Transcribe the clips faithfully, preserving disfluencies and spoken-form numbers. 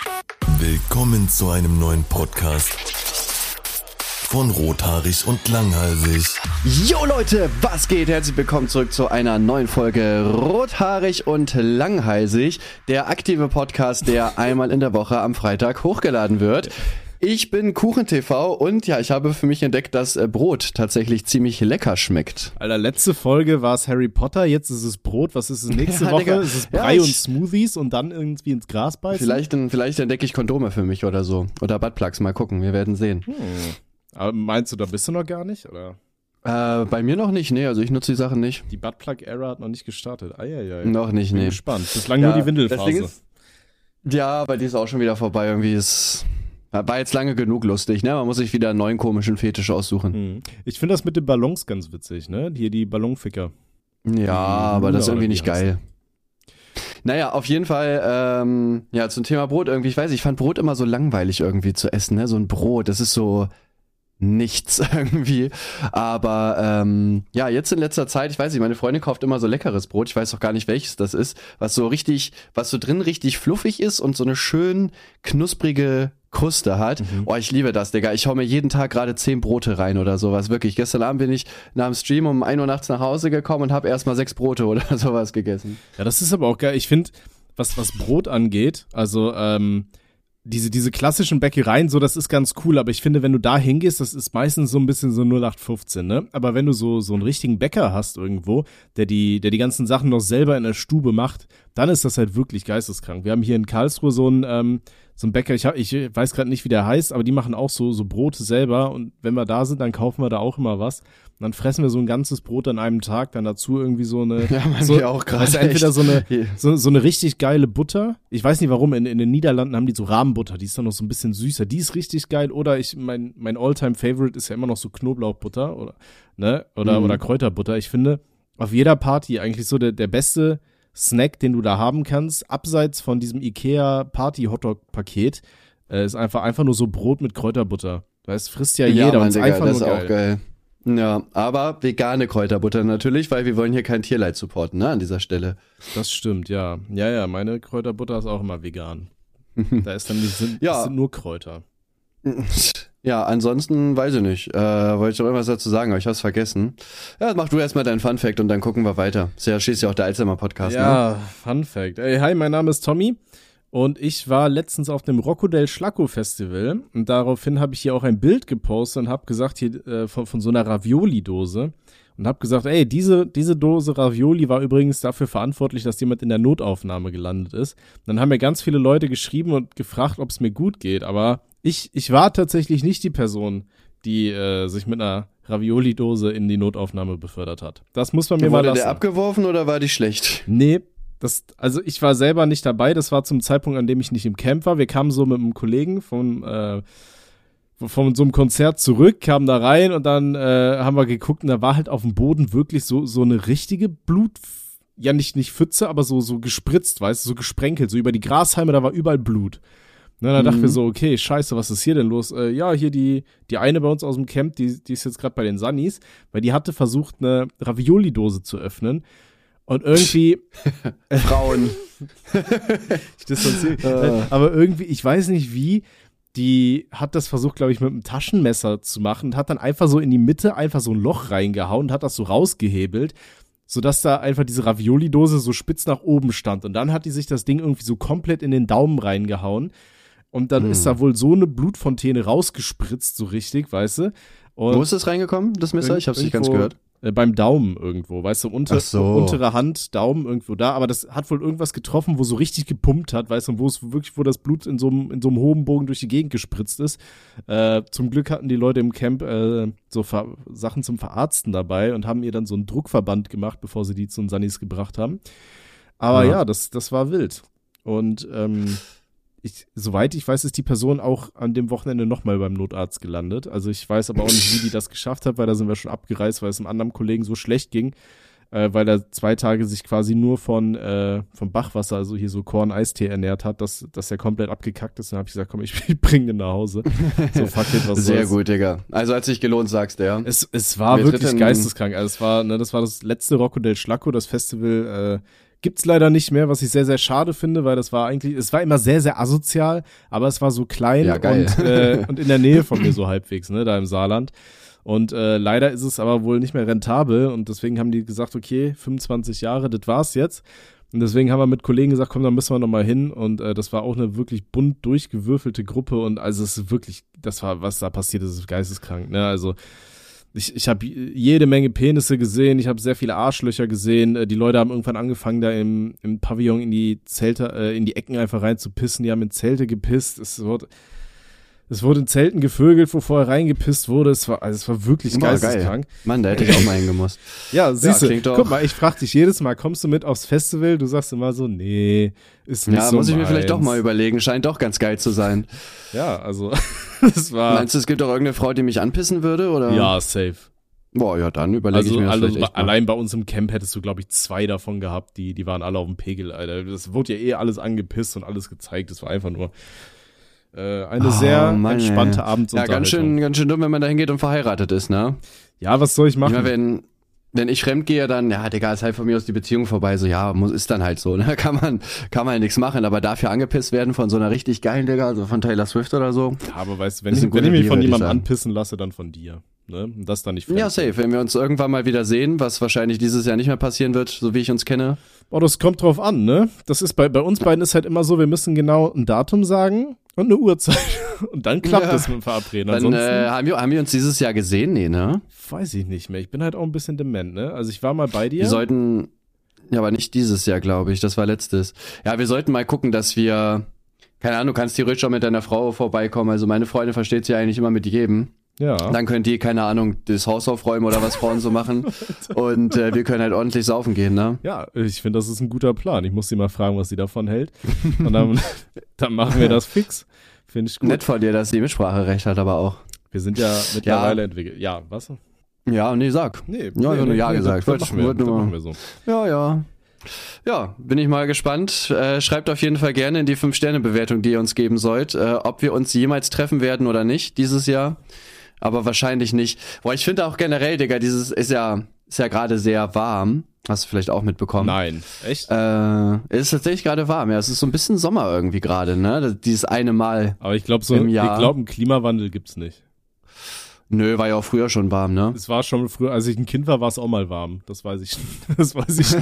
Willkommen zu einem neuen Podcast von Rothaarig und Langhalsig. Jo Leute, was geht? Herzlich willkommen zurück zu einer neuen Folge Rothaarig und Langhalsig, der aktive Podcast, der einmal in der Woche am Freitag hochgeladen wird. Ich bin KuchenTV und ja, ich habe für mich entdeckt, dass äh, Brot tatsächlich ziemlich lecker schmeckt. Alter, letzte Folge war es Harry Potter, jetzt ist es Brot. Was ist es nächste ja, Woche? Digga. Ist es Brei ja, und Smoothies und dann irgendwie ins Gras beißen? Vielleicht, vielleicht entdecke ich Kondome für mich oder so. Oder Buttplugs, mal gucken, wir werden sehen. Hm. Aber meinst du, da bist du noch gar nicht, oder? Äh, bei mir noch nicht, nee, also ich nutze die Sachen nicht. Die Buttplug-Ära hat noch nicht gestartet. Eieiei. Noch nicht, Bin nee. gespannt. Bislang ja, nur die Windelphase. Ist, ja, aber die ist auch schon wieder vorbei. Irgendwie ist... War jetzt lange genug lustig, ne? Man muss sich wieder einen neuen komischen Fetisch aussuchen. Hm. Ich finde das mit den Ballons ganz witzig, ne? Hier die Ballonficker. Ja, die aber das ist irgendwie nicht geil. Naja, auf jeden Fall, ähm, ja, zum Thema Brot irgendwie, ich weiß, ich fand Brot immer so langweilig irgendwie zu essen, ne? So ein Brot, das ist so nichts irgendwie. Aber ähm, ja, jetzt in letzter Zeit, ich weiß nicht, meine Freundin kauft immer so leckeres Brot, ich weiß auch gar nicht, welches das ist, was so richtig, was so drin richtig fluffig ist und so eine schön knusprige Kruste hat. Mhm. Oh, ich liebe das, Digga. Ich hau mir jeden Tag gerade zehn Brote rein oder sowas. Wirklich. Gestern Abend bin ich nach dem Stream um ein Uhr nachts nach Hause gekommen und habe erstmal sechs Brote oder sowas gegessen. Ja, das ist aber auch geil. Ich finde, was, was Brot angeht, also ähm, diese, diese klassischen Bäckereien, so, das ist ganz cool, aber ich finde, wenn du da hingehst, das ist meistens so ein bisschen so null acht fünfzehn, ne? Aber wenn du so, so einen richtigen Bäcker hast irgendwo, der die, der die ganzen Sachen noch selber in der Stube macht, dann ist das halt wirklich geisteskrank. Wir haben hier in Karlsruhe so einen, ähm, so einen Bäcker, ich, hab, ich weiß gerade nicht, wie der heißt, aber die machen auch so, so Brote selber und wenn wir da sind, dann kaufen wir da auch immer was. Und dann fressen wir so ein ganzes Brot an einem Tag, dann dazu irgendwie so eine, ja, man so, auch gerade weißt du, entweder so eine, so, so eine richtig geile Butter. Ich weiß nicht warum, in, in den Niederlanden haben die so Rahmenbutter, die ist dann noch so ein bisschen süßer, die ist richtig geil. Oder ich, mein, mein All-Time-Favorite ist ja immer noch so Knoblauchbutter oder, ne, oder, mhm. oder Kräuterbutter. Ich finde, auf jeder Party eigentlich so der, der beste Snack, den du da haben kannst, abseits von diesem Ikea Party-Hotdog-Paket, äh, ist einfach, einfach nur so Brot mit Kräuterbutter. Das frisst ja jeder ja, Mann, und ist Digga, einfach das nur ist geil. Auch geil. Ja, aber vegane Kräuterbutter natürlich, weil wir wollen hier kein Tierleid supporten, ne, an dieser Stelle. Das stimmt, ja. Ja, ja, meine Kräuterbutter ist auch immer vegan. Da ist dann, die sind, ja. das sind nur Kräuter. Ja, ansonsten weiß ich nicht. Äh, wollte ich noch irgendwas dazu sagen, aber ich hab's vergessen. Ja, mach du erstmal deinen Funfact und dann gucken wir weiter. Ist ja schließlich auch der Alzheimer-Podcast, ja, ne? Funfact. Ey, hi, mein Name ist Tommy und ich war letztens auf dem Rocco del Schlacco Festival und daraufhin habe ich hier auch ein Bild gepostet und habe gesagt, hier äh, von, von so einer Ravioli-Dose und habe gesagt, ey, diese, diese Dose Ravioli war übrigens dafür verantwortlich, dass jemand in der Notaufnahme gelandet ist. Und dann haben mir ganz viele Leute geschrieben und gefragt, ob es mir gut geht, aber Ich, ich war tatsächlich nicht die Person, die äh, sich mit einer Ravioli-Dose in die Notaufnahme befördert hat. Das muss man mir ja, mal lassen. Wurde der abgeworfen oder war die schlecht? Nee, das, also ich war selber nicht dabei. Das war zum Zeitpunkt, an dem ich nicht im Camp war. Wir kamen so mit einem Kollegen von, äh, von so einem Konzert zurück, kamen da rein und dann äh, haben wir geguckt und da war halt auf dem Boden wirklich so, so eine richtige Blut, ja nicht, nicht Pfütze, aber so, so gespritzt, weißt du, so gesprenkelt, so über die Grashalme, da war überall Blut. Na, dann mhm. dachten wir so, okay, scheiße, was ist hier denn los? Äh, ja, hier die die eine bei uns aus dem Camp, die, die ist jetzt gerade bei den Sunnies, weil die hatte versucht, eine Ravioli-Dose zu öffnen und irgendwie Frauen. ich distanziere. Aber irgendwie, ich weiß nicht wie, die hat das versucht, glaube ich, mit einem Taschenmesser zu machen und hat dann einfach so in die Mitte einfach so ein Loch reingehauen und hat das so rausgehebelt, sodass da einfach diese Ravioli-Dose so spitz nach oben stand. Und dann hat die sich das Ding irgendwie so komplett in den Daumen reingehauen. Und dann hm. ist da wohl so eine Blutfontäne rausgespritzt, so richtig, weißt du. Und wo ist das reingekommen, das Messer? Ich hab's nicht ganz gehört. Äh, beim Daumen irgendwo, weißt du, unter, so. untere Hand, Daumen irgendwo da. Aber das hat wohl irgendwas getroffen, wo so richtig gepumpt hat, weißt du, und wo es wirklich, wo das Blut in so einem in so einem hohen Bogen durch die Gegend gespritzt ist. Äh, zum Glück hatten die Leute im Camp äh, so Ver- Sachen zum Verarzten dabei und haben ihr dann so einen Druckverband gemacht, bevor sie die zu den Sunnies gebracht haben. Aber ja, ja das, das war wild. Und ähm, ich, soweit ich weiß, ist die Person auch an dem Wochenende nochmal beim Notarzt gelandet. Also ich weiß aber auch nicht, wie die das geschafft hat, weil da sind wir schon abgereist, weil es einem anderen Kollegen so schlecht ging, äh, weil er zwei Tage sich quasi nur von äh, vom Bachwasser, also hier so Korn-Eistee ernährt hat, dass, dass er komplett abgekackt ist. Dann habe ich gesagt, komm, ich, ich bring den nach Hause. So, fuck it, was Sehr soll's. gut, Digga. Also hat sich gelohnt, sagst du, ja. Es, es war Wer wirklich tritt denn- geisteskrank. Also es war, ne, das war das letzte Rocco del Schlacco, das Festival, äh, Gibt's leider nicht mehr, was ich sehr, sehr schade finde, weil das war eigentlich, es war immer sehr, sehr asozial, aber es war so klein Ja, geil. und, äh, und in der Nähe von mir so halbwegs, ne, da im Saarland. Und äh, leider ist es aber wohl nicht mehr rentabel und deswegen haben die gesagt, okay, fünfundzwanzig Jahre, das war's jetzt. Und deswegen haben wir mit Kollegen gesagt, komm, dann müssen wir nochmal hin. Und äh, das war auch eine wirklich bunt durchgewürfelte Gruppe. Und also es ist wirklich, das war, was da passiert ist, ist geisteskrank. Ne? Also ich, ich habe jede Menge Penisse gesehen, ich habe sehr viele Arschlöcher gesehen. Die Leute haben irgendwann angefangen, da im, im Pavillon in die Zelte, äh, in die Ecken einfach rein zu pissen. Die haben in Zelte gepisst. Es wurde, es wurde in Zelten gevögelt, wo vorher reingepisst wurde. Es war, also es war wirklich Boah, geisteskrank. Geil. Mann, da hätte ich auch mal hingemusst. Ja, siehst Ja, du, klingt doch- guck mal, ich frag dich jedes Mal, kommst du mit aufs Festival? Du sagst immer so, nee, ist nicht Ja, so muss ich mir vielleicht doch meins. mal überlegen. Scheint doch ganz geil zu sein. Ja, also, das war, Meinst du, es gibt doch irgendeine Frau, die mich anpissen würde? Oder? ja, safe. Boah, ja, dann überlege Also, ich mir das also vielleicht echt mal. allein bei uns im Camp hättest du, glaube ich, zwei davon gehabt, die, die waren alle auf dem Pegel, Alter. Das wurde ja eh alles angepisst und alles gezeigt. Das war einfach nur äh, eine Oh, sehr Mann, entspannte ey. Ja, Abendsunterhaltung. ganz schön, ganz schön dumm, wenn man da hingeht und verheiratet ist, ne? Ja, was soll ich Ich machen? meine, wenn, wenn ich fremd gehe, dann, ja, Digga, ist halt von mir aus die Beziehung vorbei. So, ja, muss, ist dann halt so, ne? Kann man, kann man halt nichts machen, aber dafür angepisst werden von so einer richtig geilen, Digga, also von Taylor Swift oder so. ja, aber weißt du, wenn Das ich, sind wenn ich gute mich von Biere, jemandem würde ich sagen. anpissen lasse, dann von dir. Ne? Und das dann nicht fremd. Ja, safe. Wenn wir uns irgendwann mal wieder sehen, was wahrscheinlich dieses Jahr nicht mehr passieren wird, so wie ich uns kenne. Boah, das kommt drauf an, ne? Das ist bei, bei uns beiden ist halt immer so, wir müssen genau ein Datum sagen und eine Uhrzeit. Und dann klappt Ja. das mit dem Verabreden. Dann Ansonsten äh, haben, wir, haben wir uns dieses Jahr gesehen? Nee, ne? weiß ich nicht mehr. Ich bin halt auch ein bisschen dement, ne? Also ich war mal bei dir. Wir sollten, ja, aber nicht dieses Jahr, glaube ich. Das war letztes. Ja, wir sollten mal gucken, dass wir, keine Ahnung, du kannst theoretisch auch mit deiner Frau vorbeikommen. Also meine Freundin versteht sich ja eigentlich immer mit jedem. ja. Dann könnt ihr, keine Ahnung, das Haus aufräumen oder was Frauen so machen. Und äh, wir können halt ordentlich saufen gehen, ne? Ja, ich finde, das ist ein guter Plan. Ich muss sie mal fragen, was sie davon hält. Und dann, dann machen wir das fix. Finde ich gut. Nett von dir, dass sie Mitspracherecht hat, aber auch. Wir sind ja mittlerweile entwickelt. Ja, was? Ja, nee, sag. Nee, Ja, ich hab nur Ja gesagt. Das, Wollte- das, machen wir, wollte das nur- machen wir so. Ja, ja. Ja, bin ich mal gespannt. Äh, schreibt auf jeden Fall gerne in die fünf Sterne Bewertung, die ihr uns geben sollt, äh, ob wir uns jemals treffen werden oder nicht dieses Jahr. Aber wahrscheinlich nicht. Boah, ich finde auch generell, Digga, dieses ist ja, ist ja gerade sehr warm. Hast du vielleicht auch mitbekommen? Nein, echt? Äh, es ist tatsächlich gerade warm, ja. Es ist so ein bisschen Sommer irgendwie gerade, ne? Das- Dieses eine Mal. Aber ich glaube, so, im ich Jahr. glaube, einen Klimawandel gibt's nicht. Nö, war ja auch früher schon warm, ne? Es war schon früher, als ich ein Kind war, war es auch mal warm. Das weiß ich. Das weiß ich.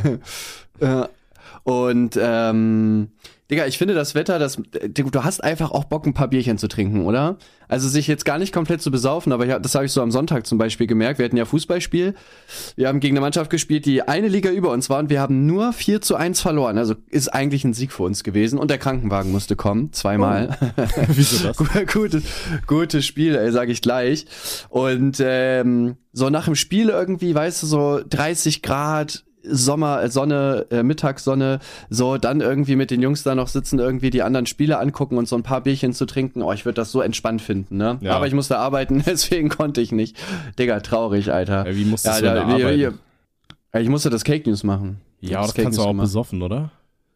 Ja. Und ähm, Digga, ich finde das Wetter, das, du du hast einfach auch Bock, ein paar Bierchen zu trinken, oder? Also sich jetzt gar nicht komplett zu besaufen, aber ja, das habe ich so am Sonntag zum Beispiel gemerkt. Wir hatten ja Fußballspiel. Wir haben gegen eine Mannschaft gespielt, die eine Liga über uns war und wir haben nur vier zu eins verloren. Also ist eigentlich ein Sieg für uns gewesen und der Krankenwagen musste kommen, zweimal. Wieso das? gutes, gutes Spiel, ey, sag ich gleich. Und ähm, so nach dem Spiel irgendwie, weißt du, so dreißig Grad, Sommer, äh, Sonne, äh, Mittagssonne, so dann irgendwie mit den Jungs da noch sitzen, irgendwie die anderen Spiele angucken und so ein paar Bierchen zu trinken. Oh, ich würde das so entspannt finden, ne? Ja. Aber ich musste arbeiten, deswegen konnte ich nicht. Digga, traurig, Alter. Ja, wie musstest du da- denn da wie- arbeiten? wie- Ich musste das Cake News machen. Ja, aber das Cake kannst du News auch gemacht. besoffen, oder?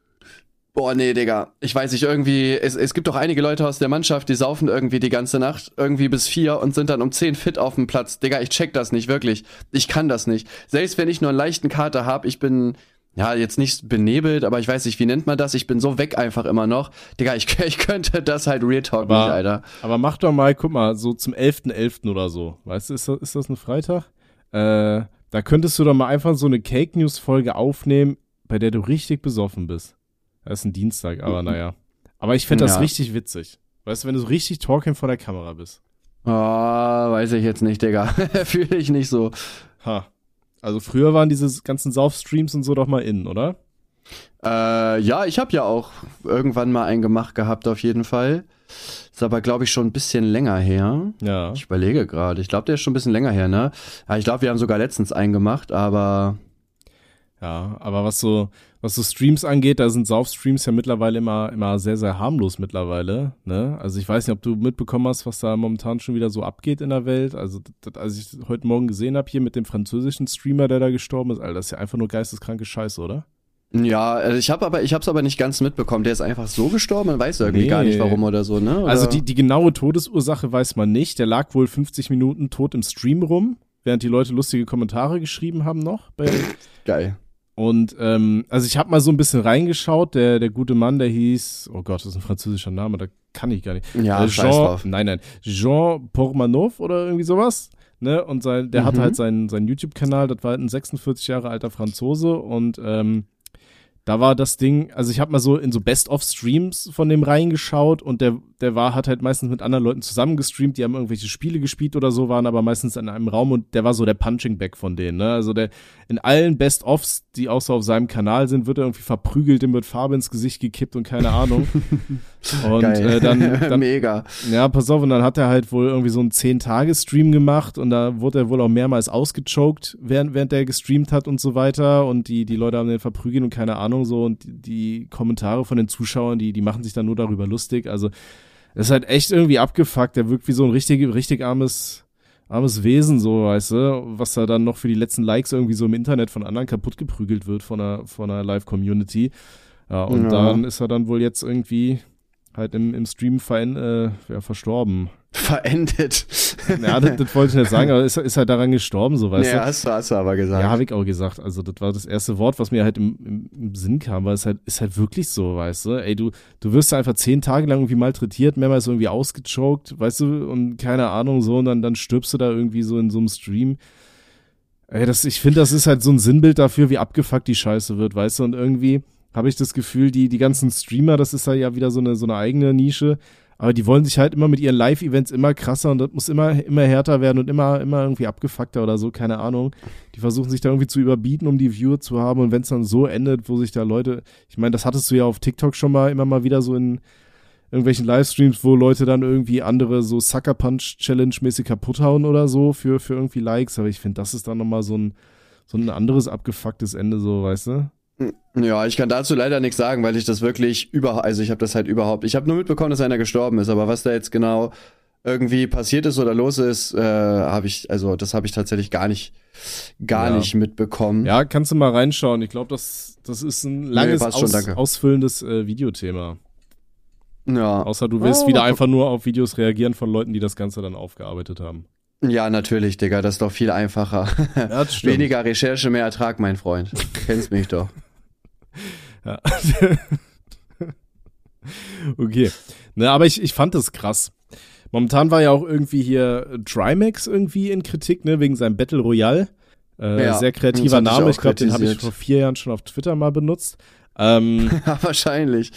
Boah, nee, Digga. Ich weiß nicht, irgendwie, es, es gibt doch einige Leute aus der Mannschaft, die saufen irgendwie die ganze Nacht, irgendwie bis vier und sind dann um zehn fit auf dem Platz. Digga, ich check das nicht, wirklich. Ich kann das nicht. Selbst wenn ich nur einen leichten Kater hab, ich bin, ja, jetzt nicht benebelt, aber ich weiß nicht, wie nennt man das? Ich bin so weg einfach immer noch. Digga, ich, ich könnte das halt Real Talk Aber- nicht, Alter. Aber mach doch mal, guck mal, so zum elften elften oder so. Weißt du, ist das, ist das ein Freitag? Äh, da könntest du doch mal einfach so eine Cake News Folge aufnehmen, bei der du richtig besoffen bist. Das ist ein Dienstag, aber naja. Aber ich fände das Ja. richtig witzig. Weißt du, wenn du so richtig talking vor der Kamera bist. Oh, weiß ich jetzt nicht, Digga. Fühle ich nicht so. Ha. Also früher waren diese ganzen Saufstreams und so doch mal in, oder? Äh, ja, ich habe ja auch irgendwann mal einen gemacht gehabt, auf jeden Fall. Ist aber, glaube ich, schon ein bisschen länger her. Ja. Ich überlege gerade. Ich glaube, der ist schon ein bisschen länger her, ne? Ja, ich glaube, wir haben sogar letztens einen gemacht, aber Ja, aber was so, was so Streams angeht, da sind Saufstreams ja mittlerweile immer, immer sehr, sehr harmlos mittlerweile, ne? Also ich weiß nicht, ob du mitbekommen hast, was da momentan schon wieder so abgeht in der Welt. Also, das, als ich heute Morgen gesehen habe, hier mit dem französischen Streamer, der da gestorben ist, Alter, das ist ja einfach nur geisteskranke Scheiße, oder? ja, also ich habe aber, ich habe es aber nicht ganz mitbekommen. Der ist einfach so gestorben, man weiß irgendwie Nee. gar nicht, warum oder so, ne? Oder? Also die, die genaue Todesursache weiß man nicht. Der lag wohl fünfzig Minuten tot im Stream rum, während die Leute lustige Kommentare geschrieben haben noch. Bei, geil. Und ähm, also ich habe mal so ein bisschen reingeschaut, der der gute Mann, der hieß, oh Gott, das ist ein französischer Name, da kann ich gar nicht. Ja, äh, scheiß Jean, drauf. nein, nein, Jean Portmanov oder irgendwie sowas. Ne? Und sein, der Mhm. hatte halt seinen, seinen YouTube-Kanal, das war halt ein sechsundvierzig Jahre alter Franzose und ähm, da war das Ding, also ich habe mal so in so Best-of-Streams von dem reingeschaut und der, der war, hat halt meistens mit anderen Leuten zusammen gestreamt, die haben irgendwelche Spiele gespielt oder so, waren aber meistens in einem Raum und der war so der Punching-Bag von denen, ne? Also der, in allen Best-ofs, die auch so auf seinem Kanal sind, wird er irgendwie verprügelt, dem wird Farbe ins Gesicht gekippt und keine Ahnung. Und Geil. äh, dann, dann Mega. ja, pass auf, und dann hat er halt wohl irgendwie so einen zehn-Tage-Stream gemacht und da wurde er wohl auch mehrmals ausgechoked, während, während er gestreamt hat und so weiter und die, die Leute haben den verprügelt und keine Ahnung so und die, die Kommentare von den Zuschauern, die, die machen sich dann nur darüber lustig, also das ist halt echt irgendwie abgefuckt, der wirkt wie so ein richtig, richtig armes, armes Wesen, so, weißt du, was da dann noch für die letzten Likes irgendwie so im Internet von anderen kaputt geprügelt wird von einer, von einer Live-Community. Ja, und Ja. dann ist er dann wohl jetzt irgendwie halt im, im Stream verein, äh, ja, verstorben. Verendet. Ja, das, das wollte ich nicht sagen, aber ist, ist halt daran gestorben, so, weißt Ja, du? hast du, hast du aber gesagt. Ja, habe ich auch gesagt. Also, das war das erste Wort, was mir halt im, im, im Sinn kam, weil es halt, ist halt wirklich so, weißt du? Ey, du, du wirst da einfach zehn Tage lang irgendwie malträtiert, mehrmals irgendwie ausgechoked, weißt du, und keine Ahnung, so, und dann, dann stirbst du da irgendwie so in so einem Stream. Ey, das, ich finde, das ist halt so ein Sinnbild dafür, wie abgefuckt die Scheiße wird, weißt du, und irgendwie habe ich das Gefühl, die, die ganzen Streamer, das ist ja wieder so eine, so eine eigene Nische, aber die wollen sich halt immer mit ihren Live-Events immer krasser und das muss immer, immer härter werden und immer, immer irgendwie abgefuckter oder so, keine Ahnung. Die versuchen sich da irgendwie zu überbieten, um die Viewer zu haben und wenn es dann so endet, wo sich da Leute, ich meine, das hattest du ja auf TikTok schon mal immer mal wieder so in irgendwelchen Livestreams, wo Leute dann irgendwie andere so Sucker-Punch-Challenge-mäßig kaputt hauen oder so für, für irgendwie Likes, aber ich finde, das ist dann nochmal so ein, so ein anderes abgefucktes Ende, so, weißt du? Ja, ich kann dazu leider nichts sagen, weil ich das wirklich überhaupt, also ich habe das halt überhaupt, ich habe nur mitbekommen, dass einer gestorben ist, aber was da jetzt genau irgendwie passiert ist oder los ist, äh, habe ich, also das habe ich tatsächlich gar nicht, gar Ja. nicht mitbekommen. Ja, kannst du mal reinschauen. Ich glaube, das, das ist ein langes, passt schon, aus, danke. ausfüllendes äh, Videothema. Ja. Außer du willst Oh, wieder mal einfach nur auf Videos reagieren von Leuten, die das Ganze dann aufgearbeitet haben. Ja, natürlich, Digga, das ist doch viel einfacher. Ja, das stimmt. Weniger Recherche, mehr Ertrag, mein Freund. Du kennst mich doch. Ja. Okay. Ne, aber ich, ich fand das krass. Momentan war ja auch irgendwie hier Trimax irgendwie in Kritik, ne, wegen seinem Battle Royale. Äh, Ja, sehr das kreativer hatte ich Name. auch Ich glaube, den habe ich kritisiert. vor vier Jahren schon auf Twitter mal benutzt. Ähm, Ja, wahrscheinlich.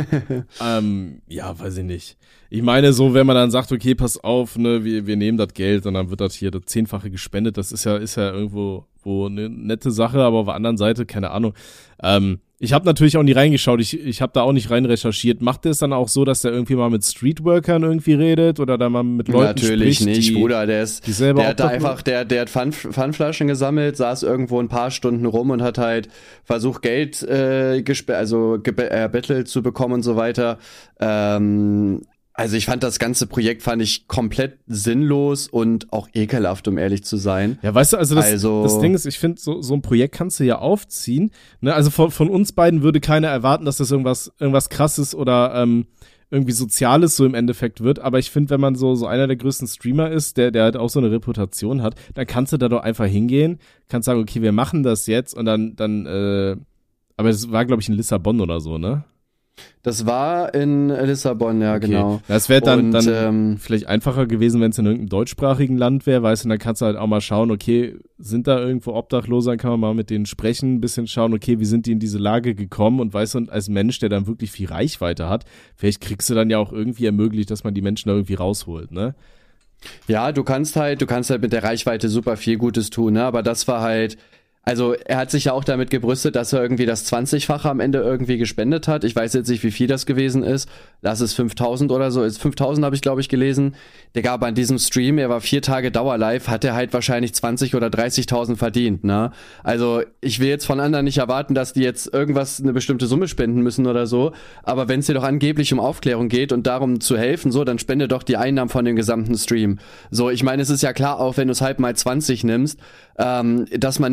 ähm, ja, weiß ich nicht. Ich meine, so, wenn man dann sagt, okay, pass auf, ne, wir, wir nehmen das Geld und dann wird das hier das Zehnfache gespendet, das ist ja, ist ja irgendwo wo eine nette Sache, aber auf der anderen Seite, keine Ahnung. Ähm, ich habe natürlich auch nie reingeschaut, ich, ich habe da auch nicht rein recherchiert. Macht der es dann auch so, dass der irgendwie mal mit Streetworkern irgendwie redet oder da mal mit Leuten Natürlich spricht, nicht, die, Bruder, der ist, die selber der hat da obdachlos- einfach, der, der hat Pfand, Pfandflaschen gesammelt, saß irgendwo ein paar Stunden rum und hat halt versucht, Geld, äh, gespe- also gebe- erbettelt zu bekommen und so weiter. Ähm, also ich fand das ganze Projekt fand ich komplett sinnlos und auch ekelhaft, um ehrlich zu sein. Ja, weißt du, also das, Also- das Ding ist, ich finde, so, so ein Projekt kannst du ja aufziehen. Ne? Also von, von uns beiden würde keiner erwarten, dass das irgendwas, irgendwas krasses oder ähm, irgendwie Soziales so im Endeffekt wird. Aber ich finde, wenn man so, so einer der größten Streamer ist, der, der halt auch so eine Reputation hat, dann kannst du da doch einfach hingehen, kannst sagen, okay, wir machen das jetzt und dann, dann, äh, aber es war, glaube ich, in Lissabon oder so, ne? Das war in Lissabon, ja, Okay. genau. Das wäre dann, Und, dann ähm, vielleicht einfacher gewesen, wenn es in irgendeinem deutschsprachigen Land wäre, weißt du, dann kannst du halt auch mal schauen, okay, sind da irgendwo Obdachlose, dann kann man mal mit denen sprechen, ein bisschen schauen, okay, wie sind die in diese Lage gekommen und weißt du, und als Mensch, der dann wirklich viel Reichweite hat, vielleicht kriegst du dann ja auch irgendwie ermöglicht, dass man die Menschen da irgendwie rausholt, ne? Ja, du kannst halt, du kannst halt mit der Reichweite super viel Gutes tun, ne? Aber das war halt, also er hat sich ja auch damit gebrüstet, dass er irgendwie das zwanzigfache am Ende irgendwie gespendet hat. Ich weiß jetzt nicht, wie viel das gewesen ist. Lass es fünftausend oder so. Ist fünftausend habe ich, glaube ich, gelesen. Digga, aber an diesem Stream, er war vier Tage Dauerlive, hat er halt wahrscheinlich zwanzig oder dreißigtausend verdient, ne? Also ich will jetzt von anderen nicht erwarten, dass die jetzt irgendwas, eine bestimmte Summe spenden müssen oder so. Aber wenn es dir doch angeblich um Aufklärung geht und darum zu helfen, so, dann spende doch die Einnahmen von dem gesamten Stream. So, ich meine, es ist ja klar, auch wenn du es halb mal zwanzig nimmst, ähm, dass man nicht viel Geld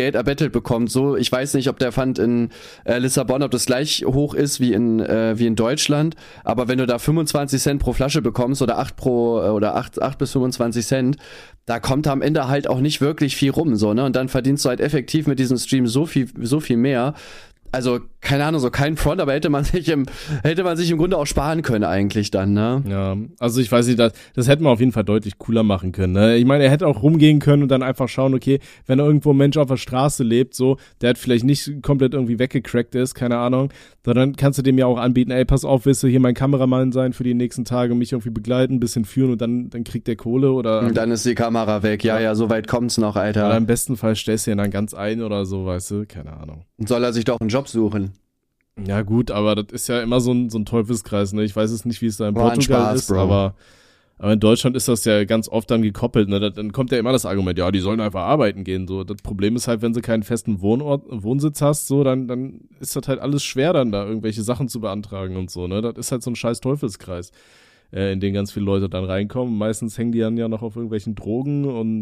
Geld erbettelt bekommt. So, ich weiß nicht, ob der Pfand in äh, Lissabon, ob das gleich hoch ist wie in äh, wie in Deutschland, aber wenn du da fünfundzwanzig Cent pro Flasche bekommst oder acht pro äh, oder acht bis fünfundzwanzig Cent, da kommt am Ende halt auch nicht wirklich viel rum, so, ne? Und dann verdienst du halt effektiv mit diesem Stream so viel so viel mehr. Also, keine Ahnung, so kein Front, aber hätte man sich im, hätte man sich im Grunde auch sparen können eigentlich dann, ne? Ja, also ich weiß nicht, das, das hätte man auf jeden Fall deutlich cooler machen können, ne? Ich meine, er hätte auch rumgehen können und dann einfach schauen, okay, wenn da irgendwo ein Mensch auf der Straße lebt, so, der hat vielleicht nicht komplett irgendwie weggecrackt ist, keine Ahnung, sondern kannst du dem ja auch anbieten, ey, pass auf, willst du hier mein Kameramann sein für die nächsten Tage und mich irgendwie begleiten, ein bisschen führen und dann, dann kriegt der Kohle oder... Und dann ist die Kamera weg, ja, ja, ja, so weit kommt's noch, Alter. Oder im besten Fall stellst du ihn dann ganz ein oder so, weißt du, keine Ahnung. Soll er sich doch einen Job suchen? Ja gut, aber das ist ja immer so ein, so ein Teufelskreis, ne? Ich weiß jetzt nicht, wie es da in War ein Portugal Spaß, ist, Bro. aber, aber in Deutschland ist das ja ganz oft dann gekoppelt, ne? Da- Dann kommt ja immer das Argument, ja, die sollen einfach arbeiten gehen, so. Das Problem ist halt, wenn du keinen festen Wohnort, Wohnsitz hast, so, dann, dann ist das halt alles schwer, dann da irgendwelche Sachen zu beantragen und so, ne? Das ist halt so ein scheiß Teufelskreis, äh, in den ganz viele Leute dann reinkommen. Meistens hängen die dann ja noch auf irgendwelchen Drogen und,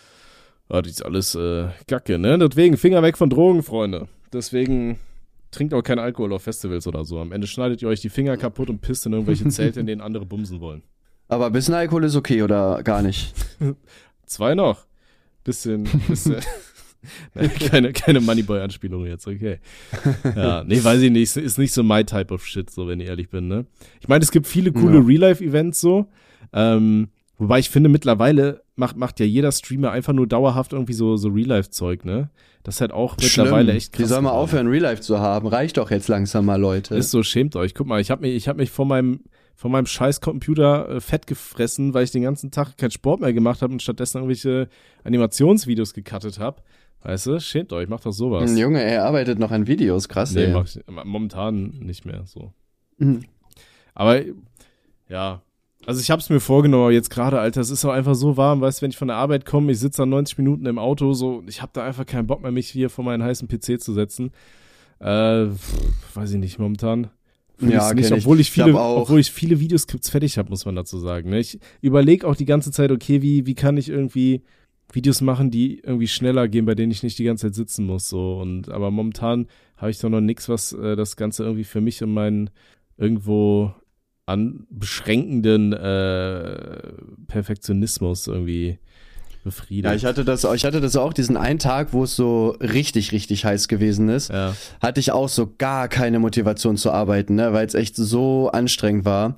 ja, das ist alles, äh, Gacke, ne? Deswegen Finger weg von Drogen, Freunde. Deswegen trinkt auch keinen Alkohol auf Festivals oder so. Am Ende schneidet ihr euch die Finger kaputt und pisst in irgendwelche Zelte, in denen andere bumsen wollen. Aber ein bisschen Alkohol ist okay oder gar nicht? Zwei noch. Bisschen, bisschen. Nein, keine, keine Moneyboy-Anspielung jetzt, okay. Ja, nee, weiß ich nicht. Ist nicht so my type of shit, so, wenn ich ehrlich bin, ne? Ich meine, es gibt viele coole Ja. Real-Life-Events so. Ähm, wobei ich finde, mittlerweile macht, macht ja jeder Streamer einfach nur dauerhaft irgendwie so, so Real-Life-Zeug, ne? Das ist halt auch mittlerweile echt krass. Die soll mal geworden. aufhören, Real Life zu haben. Reicht doch jetzt langsam mal, Leute. Ist so, schämt euch. Guck mal, ich habe mich, ich hab mich vor meinem, vor meinem scheiß Computer äh, fett gefressen, weil ich den ganzen Tag keinen Sport mehr gemacht habe und stattdessen irgendwelche Animationsvideos gecuttet habe. Weißt du, schämt euch, macht doch sowas. Junge, er arbeitet noch an Videos, krass, Nee, ey. mach ich momentan nicht mehr so. Mhm. Aber, ja. Also ich hab's mir vorgenommen, aber jetzt gerade, Alter, es ist auch einfach so warm, weißt du, wenn ich von der Arbeit komme, ich sitze dann neunzig Minuten im Auto, so, ich hab da einfach keinen Bock mehr, mich hier vor meinen heißen P C zu setzen. Äh, pff, weiß ich nicht, momentan. Fühl Ja, ich's nicht, kenn ich. obwohl ich Ich viele, glaub auch. obwohl ich viele Videoskripts fertig habe, muss man dazu sagen. Ne? Ich überlege auch die ganze Zeit, okay, wie, wie kann ich irgendwie Videos machen, die irgendwie schneller gehen, bei denen ich nicht die ganze Zeit sitzen muss, so. Und, aber momentan habe ich doch noch nichts, was äh, das Ganze irgendwie für mich und meinen irgendwo an beschränkenden äh, Perfektionismus irgendwie befriedigt. Ja, ich hatte das, ich hatte das auch, diesen einen Tag, wo es so richtig, richtig heiß gewesen ist, Ja. hatte ich auch so gar keine Motivation zu arbeiten, ne, weil es echt so anstrengend war.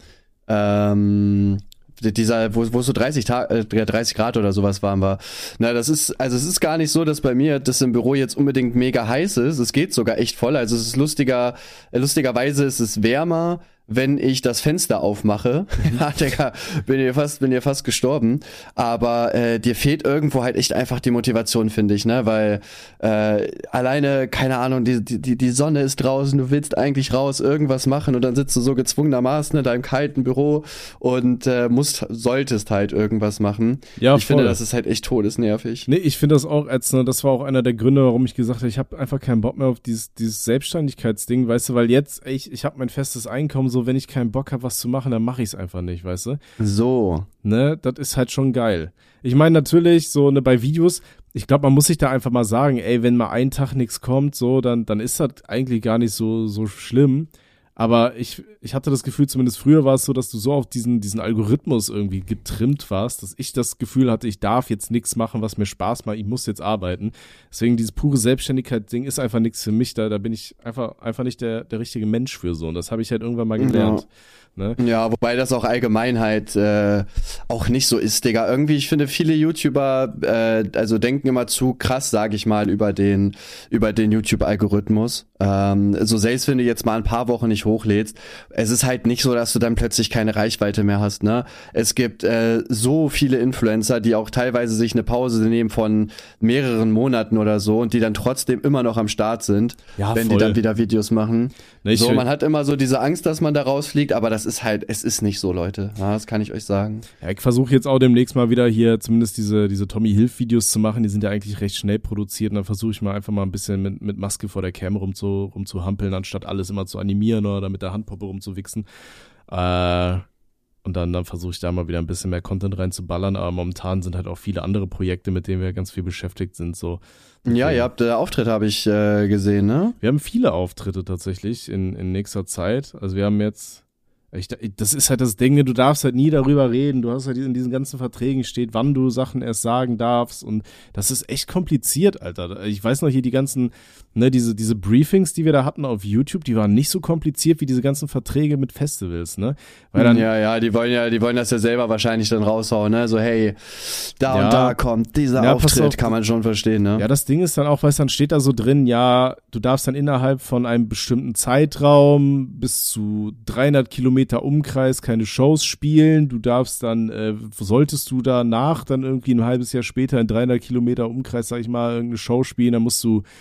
Ähm, dieser, wo, wo es so dreißig, Ta- äh, dreißig Grad oder sowas warm war. Na, das ist, also es ist gar nicht so, dass bei mir das im Büro jetzt unbedingt mega heiß ist. Es geht sogar echt voll. Also es ist lustiger, äh, lustigerweise ist es wärmer, wenn ich das Fenster aufmache. Ja, Digga, bin ihr fast, bin ihr fast gestorben. Aber äh, dir fehlt irgendwo halt echt einfach die Motivation, finde ich, ne? Weil äh, alleine, keine Ahnung, die, die, die Sonne ist draußen, du willst eigentlich raus, irgendwas machen und dann sitzt du so gezwungenermaßen in deinem kalten Büro und äh, musst, solltest halt irgendwas machen. Ja, ich finde, voll. das ist halt echt todesnervig. Nee, ich finde das auch ätzend. Das war auch einer der Gründe, warum ich gesagt habe, ich habe einfach keinen Bock mehr auf dieses, dieses Selbstständigkeitsding, weißt du, weil jetzt, ey, ich, ich habe mein festes Einkommen, so wenn ich keinen Bock habe, was zu machen, dann mache ich es einfach nicht, weißt du? So. Ne, das ist halt schon geil. Ich meine natürlich, so ne, bei Videos, ich glaube, man muss sich da einfach mal sagen, ey, wenn mal einen Tag nichts kommt, so, dann, dann ist das eigentlich gar nicht so, so schlimm. Aber ich, ich hatte das Gefühl, zumindest früher war es so, dass du so auf diesen, diesen Algorithmus irgendwie getrimmt warst, dass ich das Gefühl hatte, ich darf jetzt nichts machen, was mir Spaß macht, ich muss jetzt arbeiten. Deswegen dieses pure Selbstständigkeit-Ding ist einfach nichts für mich, da, da bin ich einfach, einfach nicht der, der richtige Mensch für so. Und das habe ich halt irgendwann mal gelernt. Ja. Ne? Ja, wobei das auch allgemein halt äh, auch nicht so ist, Digga. Irgendwie, ich finde, viele YouTuber äh, also denken immer zu krass, sage ich mal, über den über den YouTube-Algorithmus. Ähm, so selbst wenn du jetzt mal ein paar Wochen nicht hochlädst, es ist halt nicht so, dass du dann plötzlich keine Reichweite mehr hast, ne? Es gibt äh, so viele Influencer, die auch teilweise sich eine Pause nehmen von mehreren Monaten oder so und die dann trotzdem immer noch am Start sind, Ja, wenn voll. die dann wieder Videos machen. Ne, ich- so, man hat immer so diese Angst, dass man da rausfliegt, aber das ist halt, es ist nicht so, Leute. Ja, das kann ich euch sagen. Ja, ich versuche jetzt auch demnächst mal wieder hier zumindest diese, diese Tommy Hilf-Videos zu machen. Die sind ja eigentlich recht schnell produziert. Und dann versuche ich mal einfach mal ein bisschen mit, mit Maske vor der Cam rumzu, rumzuhampeln, anstatt alles immer zu animieren oder mit der Handpuppe rumzuwichsen. Äh, und Und dann, dann versuche ich da mal wieder ein bisschen mehr Content reinzuballern, aber momentan sind halt auch viele andere Projekte, mit denen wir ganz viel beschäftigt sind, so. Ja, ihr habt äh, Auftritte, habe ich äh, gesehen, ne? Wir haben viele Auftritte tatsächlich in, in nächster Zeit. Also wir haben jetzt, ich, das ist halt das Ding, du darfst halt nie darüber reden. Du hast halt in diesen ganzen Verträgen steht, wann du Sachen erst sagen darfst und das ist echt kompliziert, Alter. Ich weiß noch hier die ganzen, ne, diese, diese Briefings, die wir da hatten auf YouTube, die waren nicht so kompliziert wie diese ganzen Verträge mit Festivals, ne? Weil dann, ja, ja, die wollen ja, die wollen das ja selber wahrscheinlich dann raushauen, ne? So, hey, da ja, und da kommt dieser ja, Auftritt, auf, kann man schon verstehen, ne? Ja, das Ding ist dann auch, weißt du, dann steht da so drin, ja, du darfst dann innerhalb von einem bestimmten Zeitraum bis zu dreihundert Kilometer Umkreis keine Shows spielen, du darfst dann, äh, solltest du danach dann irgendwie ein halbes Jahr später in dreihundert Kilometer Umkreis, sag ich mal, irgendeine Show spielen, dann musst du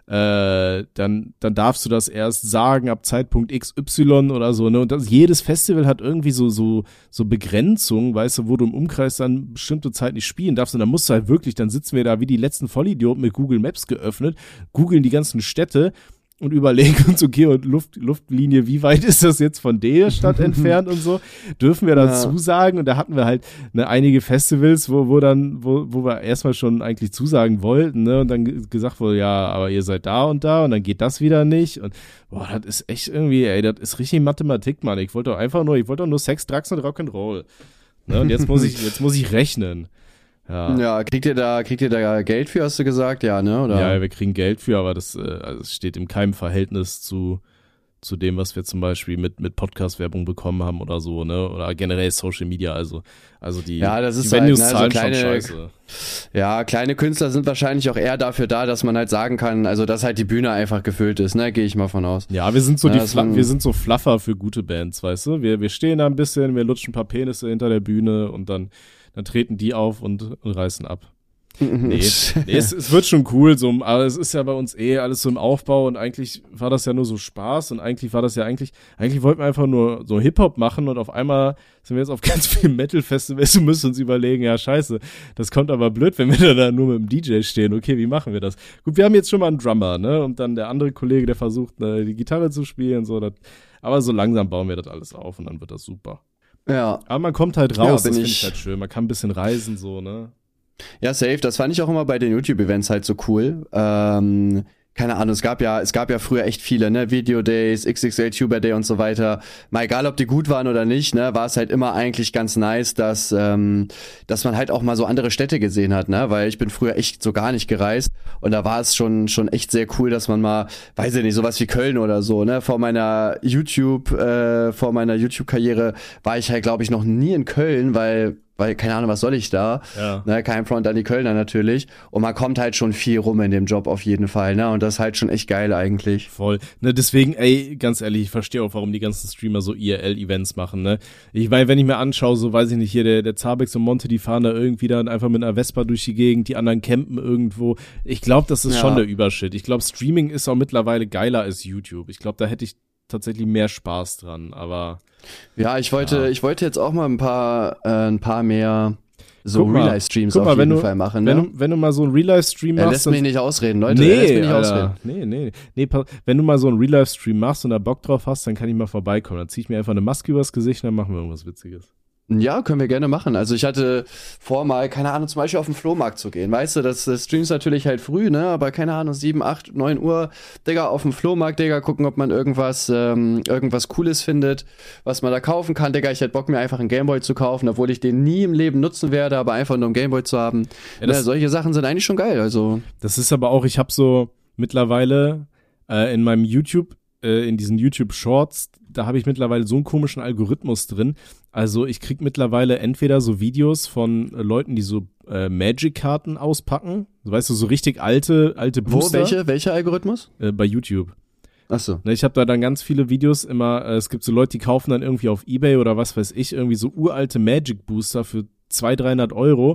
Äh, dann, dann darfst du das erst sagen ab Zeitpunkt X Y oder so, ne? Und das, jedes Festival hat irgendwie so, so, so Begrenzungen, weißt du, wo du im Umkreis dann bestimmte Zeit nicht spielen darfst. Und dann musst du halt wirklich, dann sitzen wir da wie die letzten Vollidioten mit Google Maps geöffnet, googeln die ganzen Städte und überlegen uns, okay, und Luft, Luftlinie, wie weit ist das jetzt von der Stadt entfernt und so, dürfen wir dazu ja. sagen. Und da hatten wir halt ne, einige Festivals, wo, wo dann, wo, wo wir erstmal schon eigentlich zusagen wollten, ne, und dann g- gesagt wurde, ja, aber ihr seid da und da und dann geht das wieder nicht. Und boah, das ist echt irgendwie, ey, das ist richtig Mathematik, Mann. Ich wollte doch einfach nur, ich wollte doch nur Sex, Drugs und Rock'n'Roll. Ne, und jetzt muss ich, jetzt muss ich rechnen. Ja. ja, kriegt ihr da, kriegt ihr da Geld für, hast du gesagt? Ja, ne? Oder? Ja, wir kriegen Geld für, aber das, äh, also es steht in keinem Verhältnis zu, zu dem, was wir zum Beispiel mit, mit Podcast-Werbung bekommen haben oder so, ne? Oder generell Social Media, also, also die, ja, das die ist Venues halt, ne, zahlen so kleine, schon scheiße. Ja, kleine Künstler sind wahrscheinlich auch eher dafür da, dass man halt sagen kann, also dass halt die Bühne einfach gefüllt ist, ne? Gehe ich mal von aus. Ja, wir sind so ja, die Fla- wir sind so Fluffer für gute Bands, weißt du? Wir, wir stehen da ein bisschen, wir lutschen ein paar Penisse hinter der Bühne und dann, dann treten die auf und, und reißen ab. Nee, nee es, es wird schon cool, so, aber es ist ja bei uns eh alles so im Aufbau und eigentlich war das ja nur so Spaß und eigentlich war das ja eigentlich, eigentlich wollten wir einfach nur so Hip-Hop machen und auf einmal sind wir jetzt auf ganz vielen Metal-Festivals und müssen uns überlegen, ja scheiße, das kommt aber blöd, wenn wir da nur mit dem D J stehen, okay, wie machen wir das? Gut, wir haben jetzt schon mal einen Drummer, ne, und dann der andere Kollege, der versucht, ne, die Gitarre zu spielen, so, das, aber so langsam bauen wir das alles auf und dann wird das super. Ja. Aber man kommt halt raus, Ja, das bin finde ich- ich halt schön, man kann ein bisschen reisen, so, ne. Ja, safe. Das fand ich auch immer bei den YouTube-Events halt so cool. Ähm, keine Ahnung, es gab ja, es gab ja früher echt viele, ne, Video Days, X X L Tuber Day und so weiter. Mal egal, ob die gut waren oder nicht, ne, war es halt immer eigentlich ganz nice, dass, ähm, dass man halt auch mal so andere Städte gesehen hat, ne, weil ich bin früher echt so gar nicht gereist und da war es schon, schon echt sehr cool, dass man mal, weiß ich nicht, sowas wie Köln oder so, ne, vor meiner YouTube, äh, vor meiner YouTube-Karriere war ich halt, glaube ich, noch nie in Köln, weil weil, keine Ahnung, was soll ich da? Ja. Ne, kein Front an die Kölner natürlich. Und man kommt halt schon viel rum in dem Job auf jeden Fall, ne? Und das ist halt schon echt geil eigentlich. Voll. Ne, deswegen, ey, ganz ehrlich, ich verstehe auch, warum die ganzen Streamer so I R L-Events machen, ne? Ich meine, wenn ich mir anschaue, so weiß ich nicht, hier der, der Zabex und Monte, die fahren da irgendwie dann einfach mit einer Vespa durch die Gegend, die anderen campen irgendwo. Ich glaube, das ist Ja. schon der Übershit. Ich glaube, Streaming ist auch mittlerweile geiler als YouTube. Ich glaube, da hätte ich tatsächlich mehr Spaß dran, aber Ja, ich wollte, Ja. ich wollte jetzt auch mal ein paar, äh, ein paar mehr so Guck mal, Real-Life-Streams guck auf mal, wenn jeden du- Fall machen, wenn ne? du, wenn du mal so einen Real-Life-Stream Er machst, lässt dann- mich nicht ausreden, Leute. er lässt mich Nee, nicht ausreden. Alter, nee, nee, nee, pa- wenn du mal so einen Real-Life-Stream machst und da Bock drauf hast, dann kann ich mal vorbeikommen. Dann zieh ich mir einfach eine Maske übers Gesicht und dann machen wir irgendwas Witziges. Ja, können wir gerne machen. Also ich hatte vor mal, keine Ahnung, zum Beispiel auf den Flohmarkt zu gehen. Weißt du, das, das Streams natürlich halt früh, ne? Aber keine Ahnung, sieben, acht, neun Uhr, Digga, auf dem Flohmarkt, Digga, gucken, ob man irgendwas, ähm, irgendwas Cooles findet, was man da kaufen kann. Digga, ich hätte Bock, mir einfach einen Gameboy zu kaufen, obwohl ich den nie im Leben nutzen werde, aber einfach nur einen Gameboy zu haben. Ja, das- ne, solche Sachen sind eigentlich schon geil, also. Das ist aber auch, ich habe so mittlerweile äh, in meinem YouTube, äh, in diesen YouTube-Shorts, da habe ich mittlerweile so einen komischen Algorithmus drin. Also ich krieg mittlerweile entweder so Videos von äh, Leuten, die so äh, Magic-Karten auspacken, weißt du, so richtig alte, alte Wo, Booster welche, welcher Algorithmus? äh, bei YouTube. Achso. Ne, ich habe da dann ganz viele Videos immer, äh, es gibt so Leute, die kaufen dann irgendwie auf Ebay oder was weiß ich, irgendwie so uralte Magic Booster für zweihundert, dreihundert Euro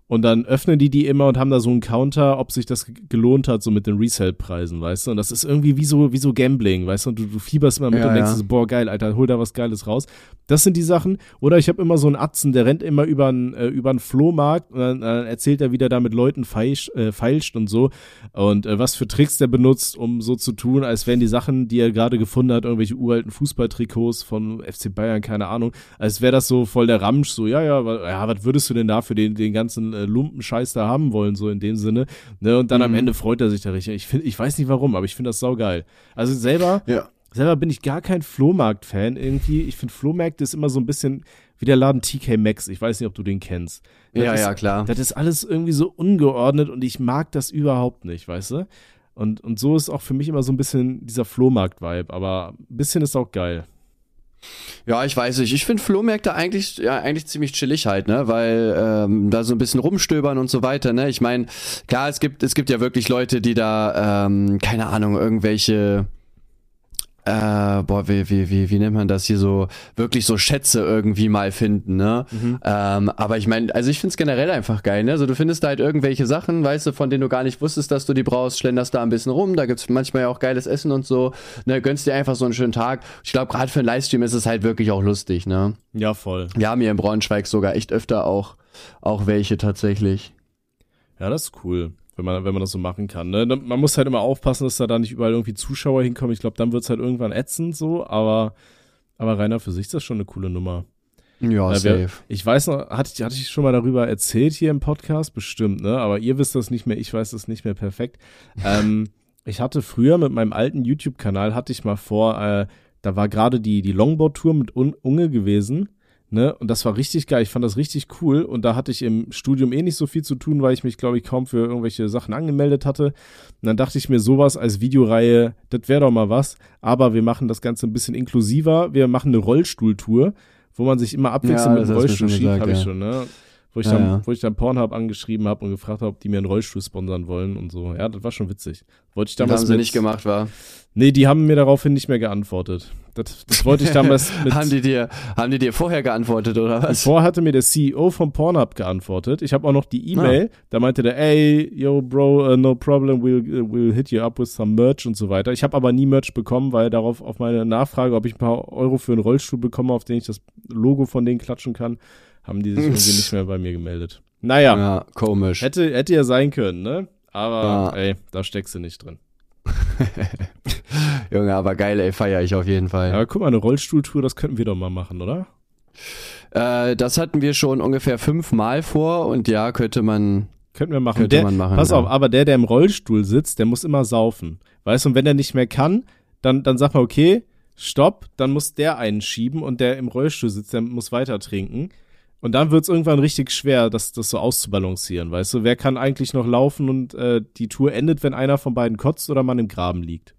Und dann öffnen die die immer und haben da so einen Counter, ob sich das gelohnt hat, so mit den Resale-Preisen, weißt du? Und das ist irgendwie wie so, wie so Gambling, weißt du? Und du, du fieberst immer mit ja, und denkst ja. so, boah, geil, Alter, hol da was Geiles raus. Das sind die Sachen. Oder ich habe immer so einen Atzen, der rennt immer über einen äh, über einen Flohmarkt und dann äh, erzählt er wieder, da mit Leuten feilscht, äh, feilscht und so. Und äh, was für Tricks der benutzt, um so zu tun, als wären die Sachen, die er gerade gefunden hat, irgendwelche uralten Fußballtrikots von F C Bayern, keine Ahnung, als wäre das so voll der Ramsch, so, ja, ja, wa, ja, was würdest du denn da für den, den ganzen äh, Lumpenscheiß da haben wollen, so in dem Sinne. Ne? Und dann mhm. am Ende freut er sich da richtig. Ich, find, ich weiß nicht warum, aber ich finde das saugeil. Also selber, ja. selber bin ich gar kein Flohmarkt-Fan irgendwie. Ich finde Flohmärkte ist immer so ein bisschen wie der Laden T K Maxx. Ich weiß nicht, ob du den kennst. Das ja, ist, ja, klar. Das ist alles irgendwie so ungeordnet und ich mag das überhaupt nicht, weißt du? Und, und so ist auch für mich immer so ein bisschen dieser Flohmarkt-Vibe, aber ein bisschen ist auch geil. Ja, ich weiß nicht. Ich finde Flohmärkte eigentlich, ja, eigentlich ziemlich chillig halt, ne, weil ähm, da so ein bisschen rumstöbern und so weiter, ne. Ich meine, klar, es gibt, es gibt ja wirklich Leute, die da, ähm, keine Ahnung, irgendwelche Äh, boah, wie, wie, wie, wie nennt man das hier so, wirklich so Schätze irgendwie mal finden, ne? Mhm. Ähm, aber ich meine, also ich find's generell einfach geil, ne? Also du findest da halt irgendwelche Sachen, weißt du, von denen du gar nicht wusstest, dass du die brauchst, schlenderst da ein bisschen rum, da gibt's manchmal ja auch geiles Essen und so, ne? Gönnst dir einfach so einen schönen Tag. Ich glaube, gerade für einen Livestream ist es halt wirklich auch lustig, ne? Ja, voll. Wir haben hier in Braunschweig sogar echt öfter auch, auch welche tatsächlich. Ja, das ist cool. Wenn man, wenn man das so machen kann. Ne? Man muss halt immer aufpassen, dass da, da nicht überall irgendwie Zuschauer hinkommen. Ich glaube, dann wird's halt irgendwann ätzend so, aber, aber reiner für sich ist das schon eine coole Nummer. Ja, äh, safe. Wir, ich weiß noch, hatte ich, hatte ich schon mal darüber erzählt hier im Podcast? Bestimmt, ne? Aber ihr wisst das nicht mehr, ich weiß das nicht mehr perfekt. ähm, ich hatte früher mit meinem alten YouTube-Kanal, hatte ich mal vor, äh, da war gerade die, die Longboard-Tour mit Un- Unge gewesen. Ne? Und das war richtig geil, ich fand das richtig cool und da hatte ich im Studium eh nicht so viel zu tun, weil ich mich, glaube ich, kaum für irgendwelche Sachen angemeldet hatte. Und dann dachte ich mir, sowas als Videoreihe, das wäre doch mal was, aber wir machen das Ganze ein bisschen inklusiver, wir machen eine Rollstuhltour, wo man sich immer abwechselnd ja, mit dem Rollstuhl schiebt, habe ja. ich schon, ne? Wo ich, ja, dann, ja. wo ich dann Pornhub angeschrieben habe und gefragt habe, ob die mir einen Rollstuhl sponsern wollen und so. Ja, das war schon witzig. Wollte ich damals das haben sie mit, nicht gemacht, war? Nee, die haben mir daraufhin nicht mehr geantwortet. Das, das wollte ich damals mit... haben, die dir, haben die dir vorher geantwortet, oder was? Vorher hatte mir der C E O von Pornhub geantwortet. Ich habe auch noch die E-Mail. Ah. Da meinte der, ey, yo, bro, uh, no problem, we'll, uh, we'll hit you up with some merch und so weiter. Ich habe aber nie Merch bekommen, weil darauf auf meine Nachfrage, ob ich ein paar Euro für einen Rollstuhl bekomme, auf den ich das Logo von denen klatschen kann, haben die sich irgendwie nicht mehr bei mir gemeldet. Naja. Ja, komisch. Hätte, hätte ja sein können, ne? Aber, ja. ey, da steckst du nicht drin. Junge, aber geil, ey, feier ich auf jeden Fall. Aber guck mal, eine Rollstuhltour, das könnten wir doch mal machen, oder? Äh, das hatten wir schon ungefähr fünfmal vor und ja, könnte man Könnten wir machen. Könnte der, man machen, pass ja. auf, aber der, der im Rollstuhl sitzt, der muss immer saufen. Weißt du, und wenn er nicht mehr kann, dann, dann sagt man, okay, stopp, dann muss der einen schieben und der im Rollstuhl sitzt, der muss weiter trinken. Und dann wird's irgendwann richtig schwer, das, das so auszubalancieren, weißt du? Wer kann eigentlich noch laufen und äh, die Tour endet, wenn einer von beiden kotzt oder man im Graben liegt?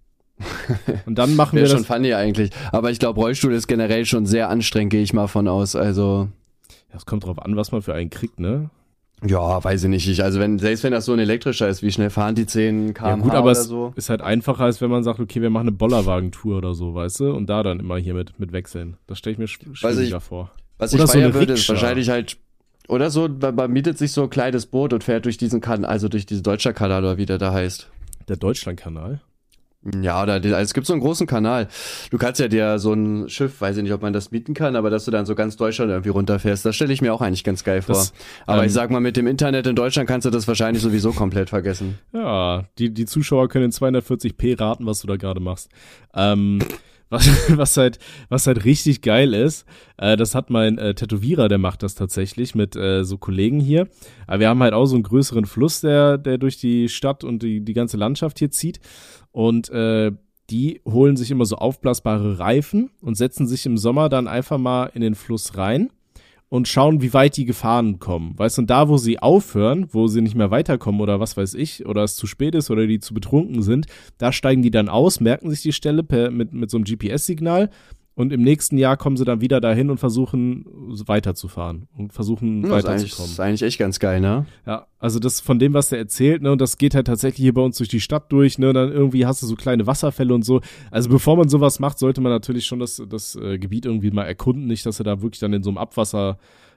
Und dann machen wir das. das. Wäre schon funny eigentlich. Aber ich glaube, Rollstuhl ist generell schon sehr anstrengend, gehe ich mal von aus. Also. Das kommt drauf an, was man für einen kriegt, ne? Ja, weiß ich nicht. Ich, also wenn, selbst wenn das so ein elektrischer ist, wie schnell fahren die zehn Kilometer pro Stunde Ja gut, aber oder es so? ist halt einfacher, als wenn man sagt, okay, wir machen eine Bollerwagentour oder so, weißt du? Und da dann immer hier mit, mit wechseln. Das stelle ich mir sch- schwieriger ich, vor. Was oder ich so feiern eine würde, ist Rikscha. wahrscheinlich halt, oder so, man, man mietet sich so ein kleines Boot und fährt durch diesen Kanal, also durch diesen Deutscher Kanal oder wie der da heißt. Der Deutschlandkanal? Ja, oder die, also es gibt so einen großen Kanal. Du kannst ja dir so ein Schiff, weiß ich nicht, ob man das mieten kann, aber dass du dann so ganz Deutschland irgendwie runterfährst, das stelle ich mir auch eigentlich ganz geil vor. Das, aber ähm, ich sag mal, mit dem Internet in Deutschland kannst du das wahrscheinlich sowieso komplett vergessen. Ja, die, die Zuschauer können in zweihundertvierzig p raten, was du da gerade machst. Ähm, was, was halt, was halt richtig geil ist, äh, das hat mein äh, Tätowierer, der macht das tatsächlich mit äh, so Kollegen hier. Aber wir haben halt auch so einen größeren Fluss, der, der durch die Stadt und die, die ganze Landschaft hier zieht. Und äh, die holen sich immer so aufblasbare Reifen und setzen sich im Sommer dann einfach mal in den Fluss rein und schauen, wie weit die gefahren kommen. Weißt du, und da, wo sie aufhören, wo sie nicht mehr weiterkommen oder was weiß ich, oder es zu spät ist oder die zu betrunken sind, da steigen die dann aus, merken sich die Stelle per, mit, mit so einem G P S-Signal und im nächsten Jahr kommen sie dann wieder dahin und versuchen weiterzufahren und versuchen ja, weiterzukommen. Das ist eigentlich echt ganz geil, ne? Ja, also das von dem, was der erzählt, ne, und das geht halt tatsächlich hier bei uns durch die Stadt durch, ne, und dann irgendwie hast du so kleine Wasserfälle und so. Also bevor man sowas macht, sollte man natürlich schon das, das äh, Gebiet irgendwie mal erkunden, nicht, dass er da wirklich dann in so einem Abwasser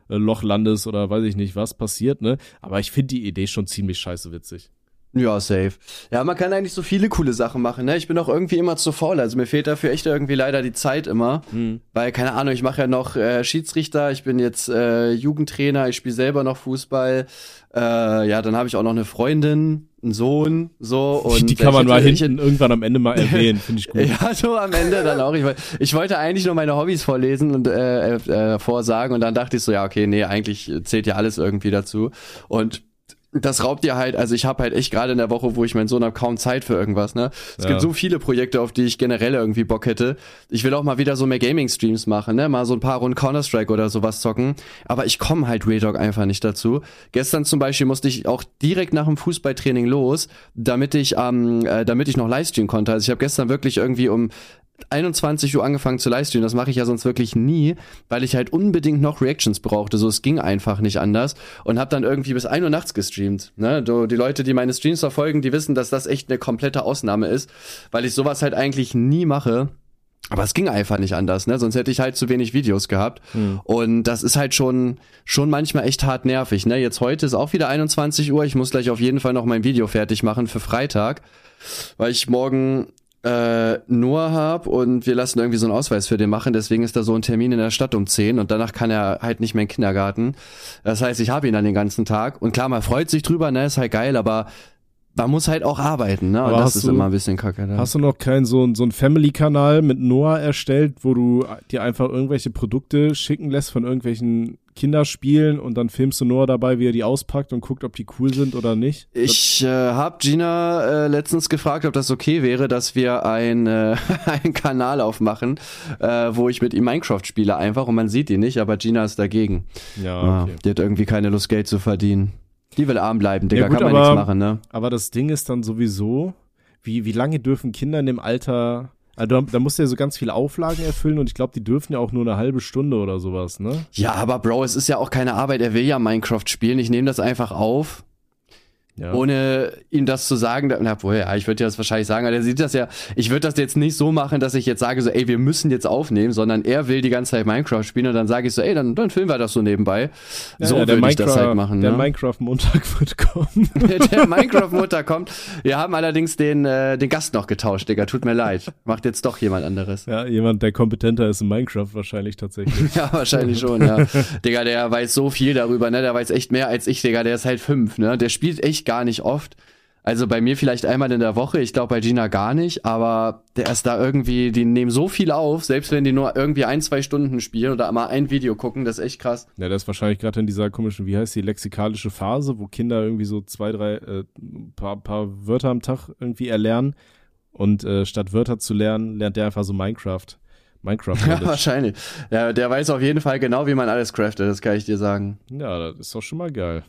äh, Loch landest oder weiß ich nicht, was passiert, ne? Aber ich finde die Idee schon ziemlich scheiße witzig. Ja, safe. Ja, man kann eigentlich so viele coole Sachen machen, ne? Ich bin auch irgendwie immer zu faul, also mir fehlt dafür echt irgendwie leider die Zeit immer, mhm. weil, keine Ahnung, ich mache ja noch äh, Schiedsrichter, ich bin jetzt äh, Jugendtrainer, ich spiele selber noch Fußball, äh, ja, dann habe ich auch noch eine Freundin, einen Sohn, so. Und die kann man mal hinten irgendwann am Ende mal erwähnen, finde ich gut. Ja, so am Ende dann auch. Ich, ich wollte eigentlich nur meine Hobbys vorlesen und äh, äh, vorsagen und dann dachte ich so, ja, okay, nee, eigentlich zählt ja alles irgendwie dazu und das raubt dir halt, also ich habe halt echt gerade in der Woche, wo ich meinen Sohn habe, kaum Zeit für irgendwas, ne? Es ja. gibt so viele Projekte, auf die ich generell irgendwie Bock hätte. Ich will auch mal wieder so mehr Gaming-Streams machen, ne? Mal so ein paar Runden Counter-Strike oder sowas zocken. Aber ich komme halt Real Talk einfach nicht dazu. Gestern zum Beispiel musste ich auch direkt nach dem Fußballtraining los, damit ich, ähm, äh, damit ich noch Livestreamen konnte. Also ich habe gestern wirklich irgendwie um einundzwanzig Uhr angefangen zu livestreamen, das mache ich ja sonst wirklich nie, weil ich halt unbedingt noch Reactions brauchte, so es ging einfach nicht anders und habe dann irgendwie bis ein Uhr nachts gestreamt, ne, die Leute, die meine Streams verfolgen, die wissen, dass das echt eine komplette Ausnahme ist, weil ich sowas halt eigentlich nie mache, aber es ging einfach nicht anders, ne, sonst hätte ich halt zu wenig Videos gehabt hm. und das ist halt schon schon manchmal echt hart nervig, ne, jetzt heute ist auch wieder einundzwanzig Uhr, ich muss gleich auf jeden Fall noch mein Video fertig machen für Freitag, weil ich morgen äh, Noah hab und wir lassen irgendwie so einen Ausweis für den machen, deswegen ist da so ein Termin in der Stadt um zehn und danach kann er halt nicht mehr in den Kindergarten. Das heißt, ich habe ihn dann den ganzen Tag und klar, man freut sich drüber, ne, ist halt geil, aber man muss halt auch arbeiten, ne, und das ist du, immer ein bisschen kacke. Ne? Hast du noch keinen so, so einen Family-Kanal mit Noah erstellt, wo du dir einfach irgendwelche Produkte schicken lässt von irgendwelchen Kinderspielen und dann filmst du Noah dabei, wie er die auspackt und guckt, ob die cool sind oder nicht? Ich äh, habe Gina äh, letztens gefragt, ob das okay wäre, dass wir ein, äh, einen Kanal aufmachen, äh, wo ich mit ihm Minecraft spiele einfach und man sieht ihn nicht, aber Gina ist dagegen. Ja, okay. Ja, die hat irgendwie keine Lust, Geld zu verdienen. Die will arm bleiben, Digga, ja, gut, kann man aber, nichts machen, ne? Aber das Ding ist dann sowieso, wie, wie lange dürfen Kinder in dem Alter, also da musst du ja so ganz viele Auflagen erfüllen und ich glaube, die dürfen ja auch nur eine halbe Stunde oder sowas, ne? Ja, aber Bro, es ist ja auch keine Arbeit, er will ja Minecraft spielen, ich nehme das einfach auf. Ja. Ohne ihm das zu sagen, na wohl, ja, ich würde dir das wahrscheinlich sagen, aber er sieht das ja, ich würde das jetzt nicht so machen, dass ich jetzt sage so, ey, wir müssen jetzt aufnehmen, sondern er will die ganze Zeit Minecraft spielen und dann sage ich so, ey, dann, dann filmen wir das so nebenbei. Ja, so ja, würde ich das halt machen. Der ne? Minecraft-Montag wird kommen. der der Minecraft-Montag kommt. Wir haben allerdings den, äh, den Gast noch getauscht, Digga, tut mir leid. Macht jetzt doch jemand anderes. Ja, jemand, der kompetenter ist in Minecraft wahrscheinlich tatsächlich. Ja, wahrscheinlich schon, ja. Digga, der weiß so viel darüber, ne, der weiß echt mehr als ich, Digga, der ist halt fünf, ne, der spielt echt gar nicht oft. Also bei mir vielleicht einmal in der Woche, ich glaube bei Gina gar nicht, aber der ist da irgendwie, die nehmen so viel auf, selbst wenn die nur irgendwie ein, zwei Stunden spielen oder mal ein Video gucken, das ist echt krass. Ja, der ist wahrscheinlich gerade in dieser komischen, wie heißt die, lexikalische Phase, wo Kinder irgendwie so zwei, drei, äh, paar, paar Wörter am Tag irgendwie erlernen und äh, statt Wörter zu lernen, lernt der einfach so Minecraft. Minecraft. Ja, wahrscheinlich. Ja, der weiß auf jeden Fall genau, wie man alles craftet, das kann ich dir sagen. Ja, das ist doch schon mal geil.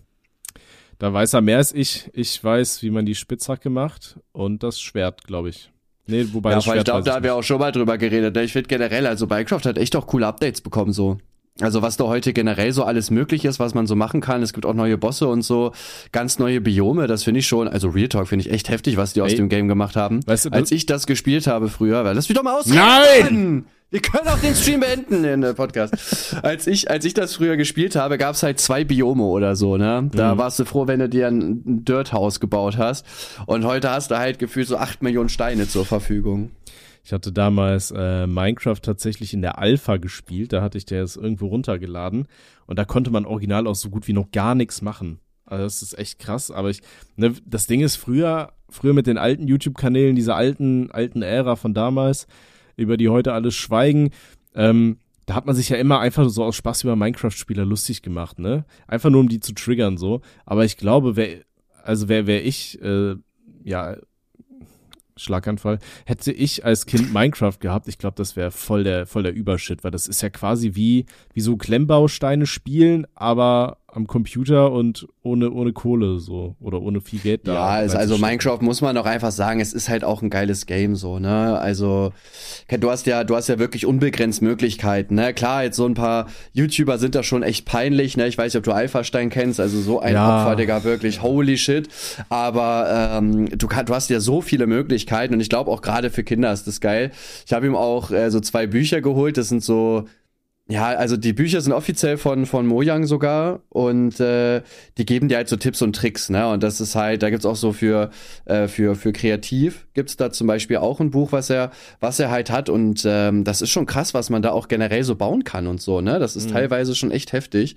Da weiß er mehr als ich. Ich weiß, wie man die Spitzhacke macht und das Schwert, glaube ich. Nee, wobei ja, das Schwert ich glaube, da haben wir auch schon mal drüber geredet. Ich finde generell, also Minecraft hat echt auch coole Updates bekommen, so. Also was da heute generell so alles möglich ist, was man so machen kann. Es gibt auch neue Bosse und so, ganz neue Biome, das finde ich schon, also Real Talk finde ich echt heftig, was die aus Ey. dem Game gemacht haben. Weißt du, Als ich das gespielt habe früher, weil lass mich doch mal aus. Nein! Wir können auch den Stream beenden in der Podcast. Als ich, als ich das früher gespielt habe, gab es halt zwei Biome oder so, ne? Da mhm. warst du froh, wenn du dir ein, ein Dirt-Haus gebaut hast. Und heute hast du halt gefühlt so acht Millionen Steine zur Verfügung. Ich hatte damals äh, Minecraft tatsächlich in der Alpha gespielt, da hatte ich das irgendwo runtergeladen und da konnte man original auch so gut wie noch gar nichts machen. Also das ist echt krass, aber ich, ne, das Ding ist früher, früher mit den alten YouTube-Kanälen, dieser alten, alten Ära von damals, über die heute alles schweigen, ähm, da hat man sich ja immer einfach so aus Spaß über Minecraft-Spieler lustig gemacht, ne? Einfach nur, um die zu triggern, so. Aber ich glaube, wer, also wer, wer ich, äh, ja, Schlaganfall, hätte ich als Kind Minecraft gehabt, ich glaube, das wäre voll der, voll der Übershit, weil das ist ja quasi wie, wie so Klemmbausteine spielen, aber am Computer und ohne, ohne Kohle so oder ohne viel Geld da. Ja, also, also Minecraft muss man doch einfach sagen, es ist halt auch ein geiles Game so, ne? Also du hast ja, du hast ja wirklich unbegrenzt Möglichkeiten, ne? Klar, jetzt so ein paar YouTuber sind da schon echt peinlich, ne? Ich weiß nicht, ob du Alphastein kennst, also so ein ja. Opfer, Digga, wirklich holy shit. Aber ähm, du, kann, du hast ja so viele Möglichkeiten und ich glaube auch gerade für Kinder ist das geil. Ich habe ihm auch äh, so zwei Bücher geholt, das sind so Ja, also die Bücher sind offiziell von von Mojang sogar und äh, die geben dir halt so Tipps und Tricks, ne? Und das ist halt, da gibt's auch so für äh, für für kreativ gibt's da zum Beispiel auch ein Buch, was er was er halt hat und ähm, das ist schon krass, was man da auch generell so bauen kann und so, ne? Das ist mhm. teilweise schon echt heftig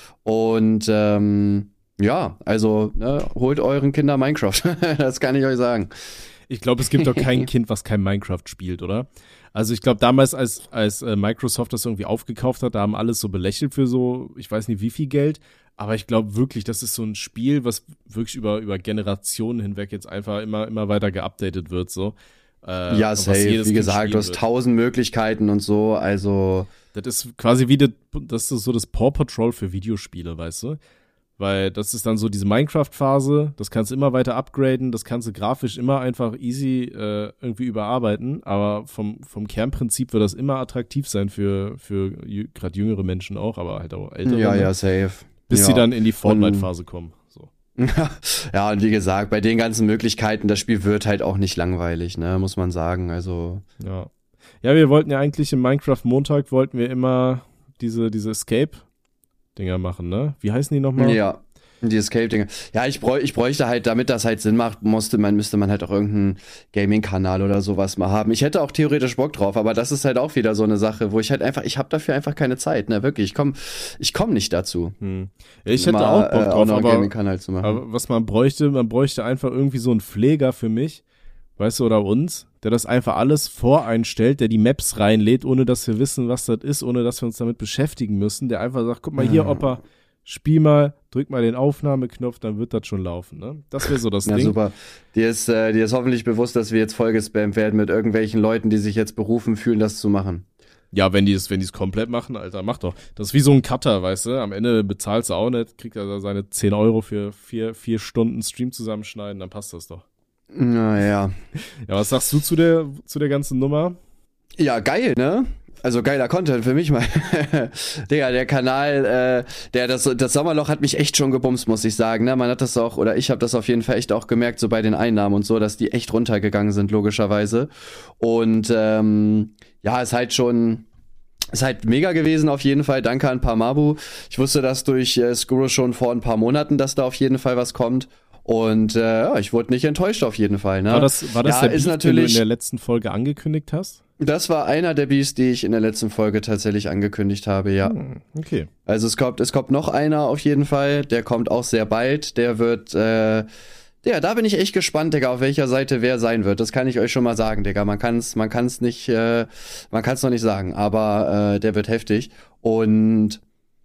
und ähm, ja, also ne, holt euren Kindern Minecraft, das kann ich euch sagen. Ich glaube, es gibt doch kein Kind, was kein Minecraft spielt, oder? Also ich glaube, damals, als, als äh, Microsoft das irgendwie aufgekauft hat, da haben alles so belächelt für so, ich weiß nicht wie viel Geld, aber ich glaube wirklich, das ist so ein Spiel, was wirklich über, über Generationen hinweg jetzt einfach immer, immer weiter geupdatet wird, so. Äh, ja, safe, wie gesagt, du hast tausend Möglichkeiten und so, also. Das ist quasi wie, das, das ist so das Paw Patrol für Videospiele, weißt du? Weil das ist dann so diese Minecraft-Phase, das kannst du immer weiter upgraden, das kannst du grafisch immer einfach easy äh, irgendwie überarbeiten, aber vom, vom Kernprinzip wird das immer attraktiv sein für, für gerade jüngere Menschen auch, aber halt auch ältere. Ja, ja, safe. Bis ja. sie dann in die Fortnite-Phase kommen. So. Ja, und wie gesagt, bei den ganzen Möglichkeiten, das Spiel wird halt auch nicht langweilig, ne, muss man sagen, also. Ja. Ja, wir wollten ja eigentlich im Minecraft-Montag, wollten wir immer diese, diese Escape Dinger machen, ne? Wie heißen die nochmal? Ja, die Escape-Dinger. Ja, ich, bräuch, ich bräuchte halt, damit das halt Sinn macht, musste man, müsste man halt auch irgendeinen Gaming-Kanal oder sowas mal haben. Ich hätte auch theoretisch Bock drauf, aber das ist halt auch wieder so eine Sache, wo ich halt einfach, ich habe dafür einfach keine Zeit, ne? Wirklich, ich komme ich komm nicht dazu. Hm. Ja, ich hätte mal, auch Bock drauf, äh, auch noch einen aber, Gaming-Kanal zu machen. Aber was man bräuchte, man bräuchte einfach irgendwie so einen Pfleger für mich, weißt du, oder uns, der das einfach alles voreinstellt, der die Maps reinlädt, ohne dass wir wissen, was das ist, ohne dass wir uns damit beschäftigen müssen, der einfach sagt, guck mal hier, Opa, spiel mal, drück mal den Aufnahmeknopf, dann wird das schon laufen, ne? Das wäre so das ja, Ding. Ja, super. Dir ist, äh, dir ist hoffentlich bewusst, dass wir jetzt vollgespammt werden mit irgendwelchen Leuten, die sich jetzt berufen fühlen, das zu machen. Ja, wenn die es wenn die es komplett machen, Alter, mach doch. Das ist wie so ein Cutter, weißt du? Am Ende bezahlst du auch nicht, kriegt er seine zehn Euro für vier, vier Stunden Stream zusammenschneiden, dann passt das doch. Naja. Ja, was sagst du zu der, zu der ganzen Nummer? Ja, geil, ne? Also geiler Content für mich mal. Digga, der Kanal, äh, der das, das Sommerloch hat mich echt schon gebumst, muss ich sagen. Ne? Man hat das auch, oder ich habe das auf jeden Fall echt auch gemerkt, so bei den Einnahmen und so, dass die echt runtergegangen sind, logischerweise. Und ähm, ja, ist halt schon, ist halt mega gewesen auf jeden Fall. Danke an Pamabu. Ich wusste das durch äh, Skuro schon vor ein paar Monaten, dass da auf jeden Fall was kommt. Und äh, ja, ich wurde nicht enttäuscht auf jeden Fall. Ne? War das, war das ja, der Beef, ist natürlich, den du in der letzten Folge angekündigt hast? Das war einer der Beefs, die ich in der letzten Folge tatsächlich angekündigt habe, ja. Hm, okay. Also es kommt, es kommt noch einer auf jeden Fall, der kommt auch sehr bald, der wird, äh, ja, da bin ich echt gespannt, Digga, auf welcher Seite wer sein wird. Das kann ich euch schon mal sagen, Digga. Man kann's, man kann's nicht, äh, man kann's noch nicht sagen, aber äh, der wird heftig. Und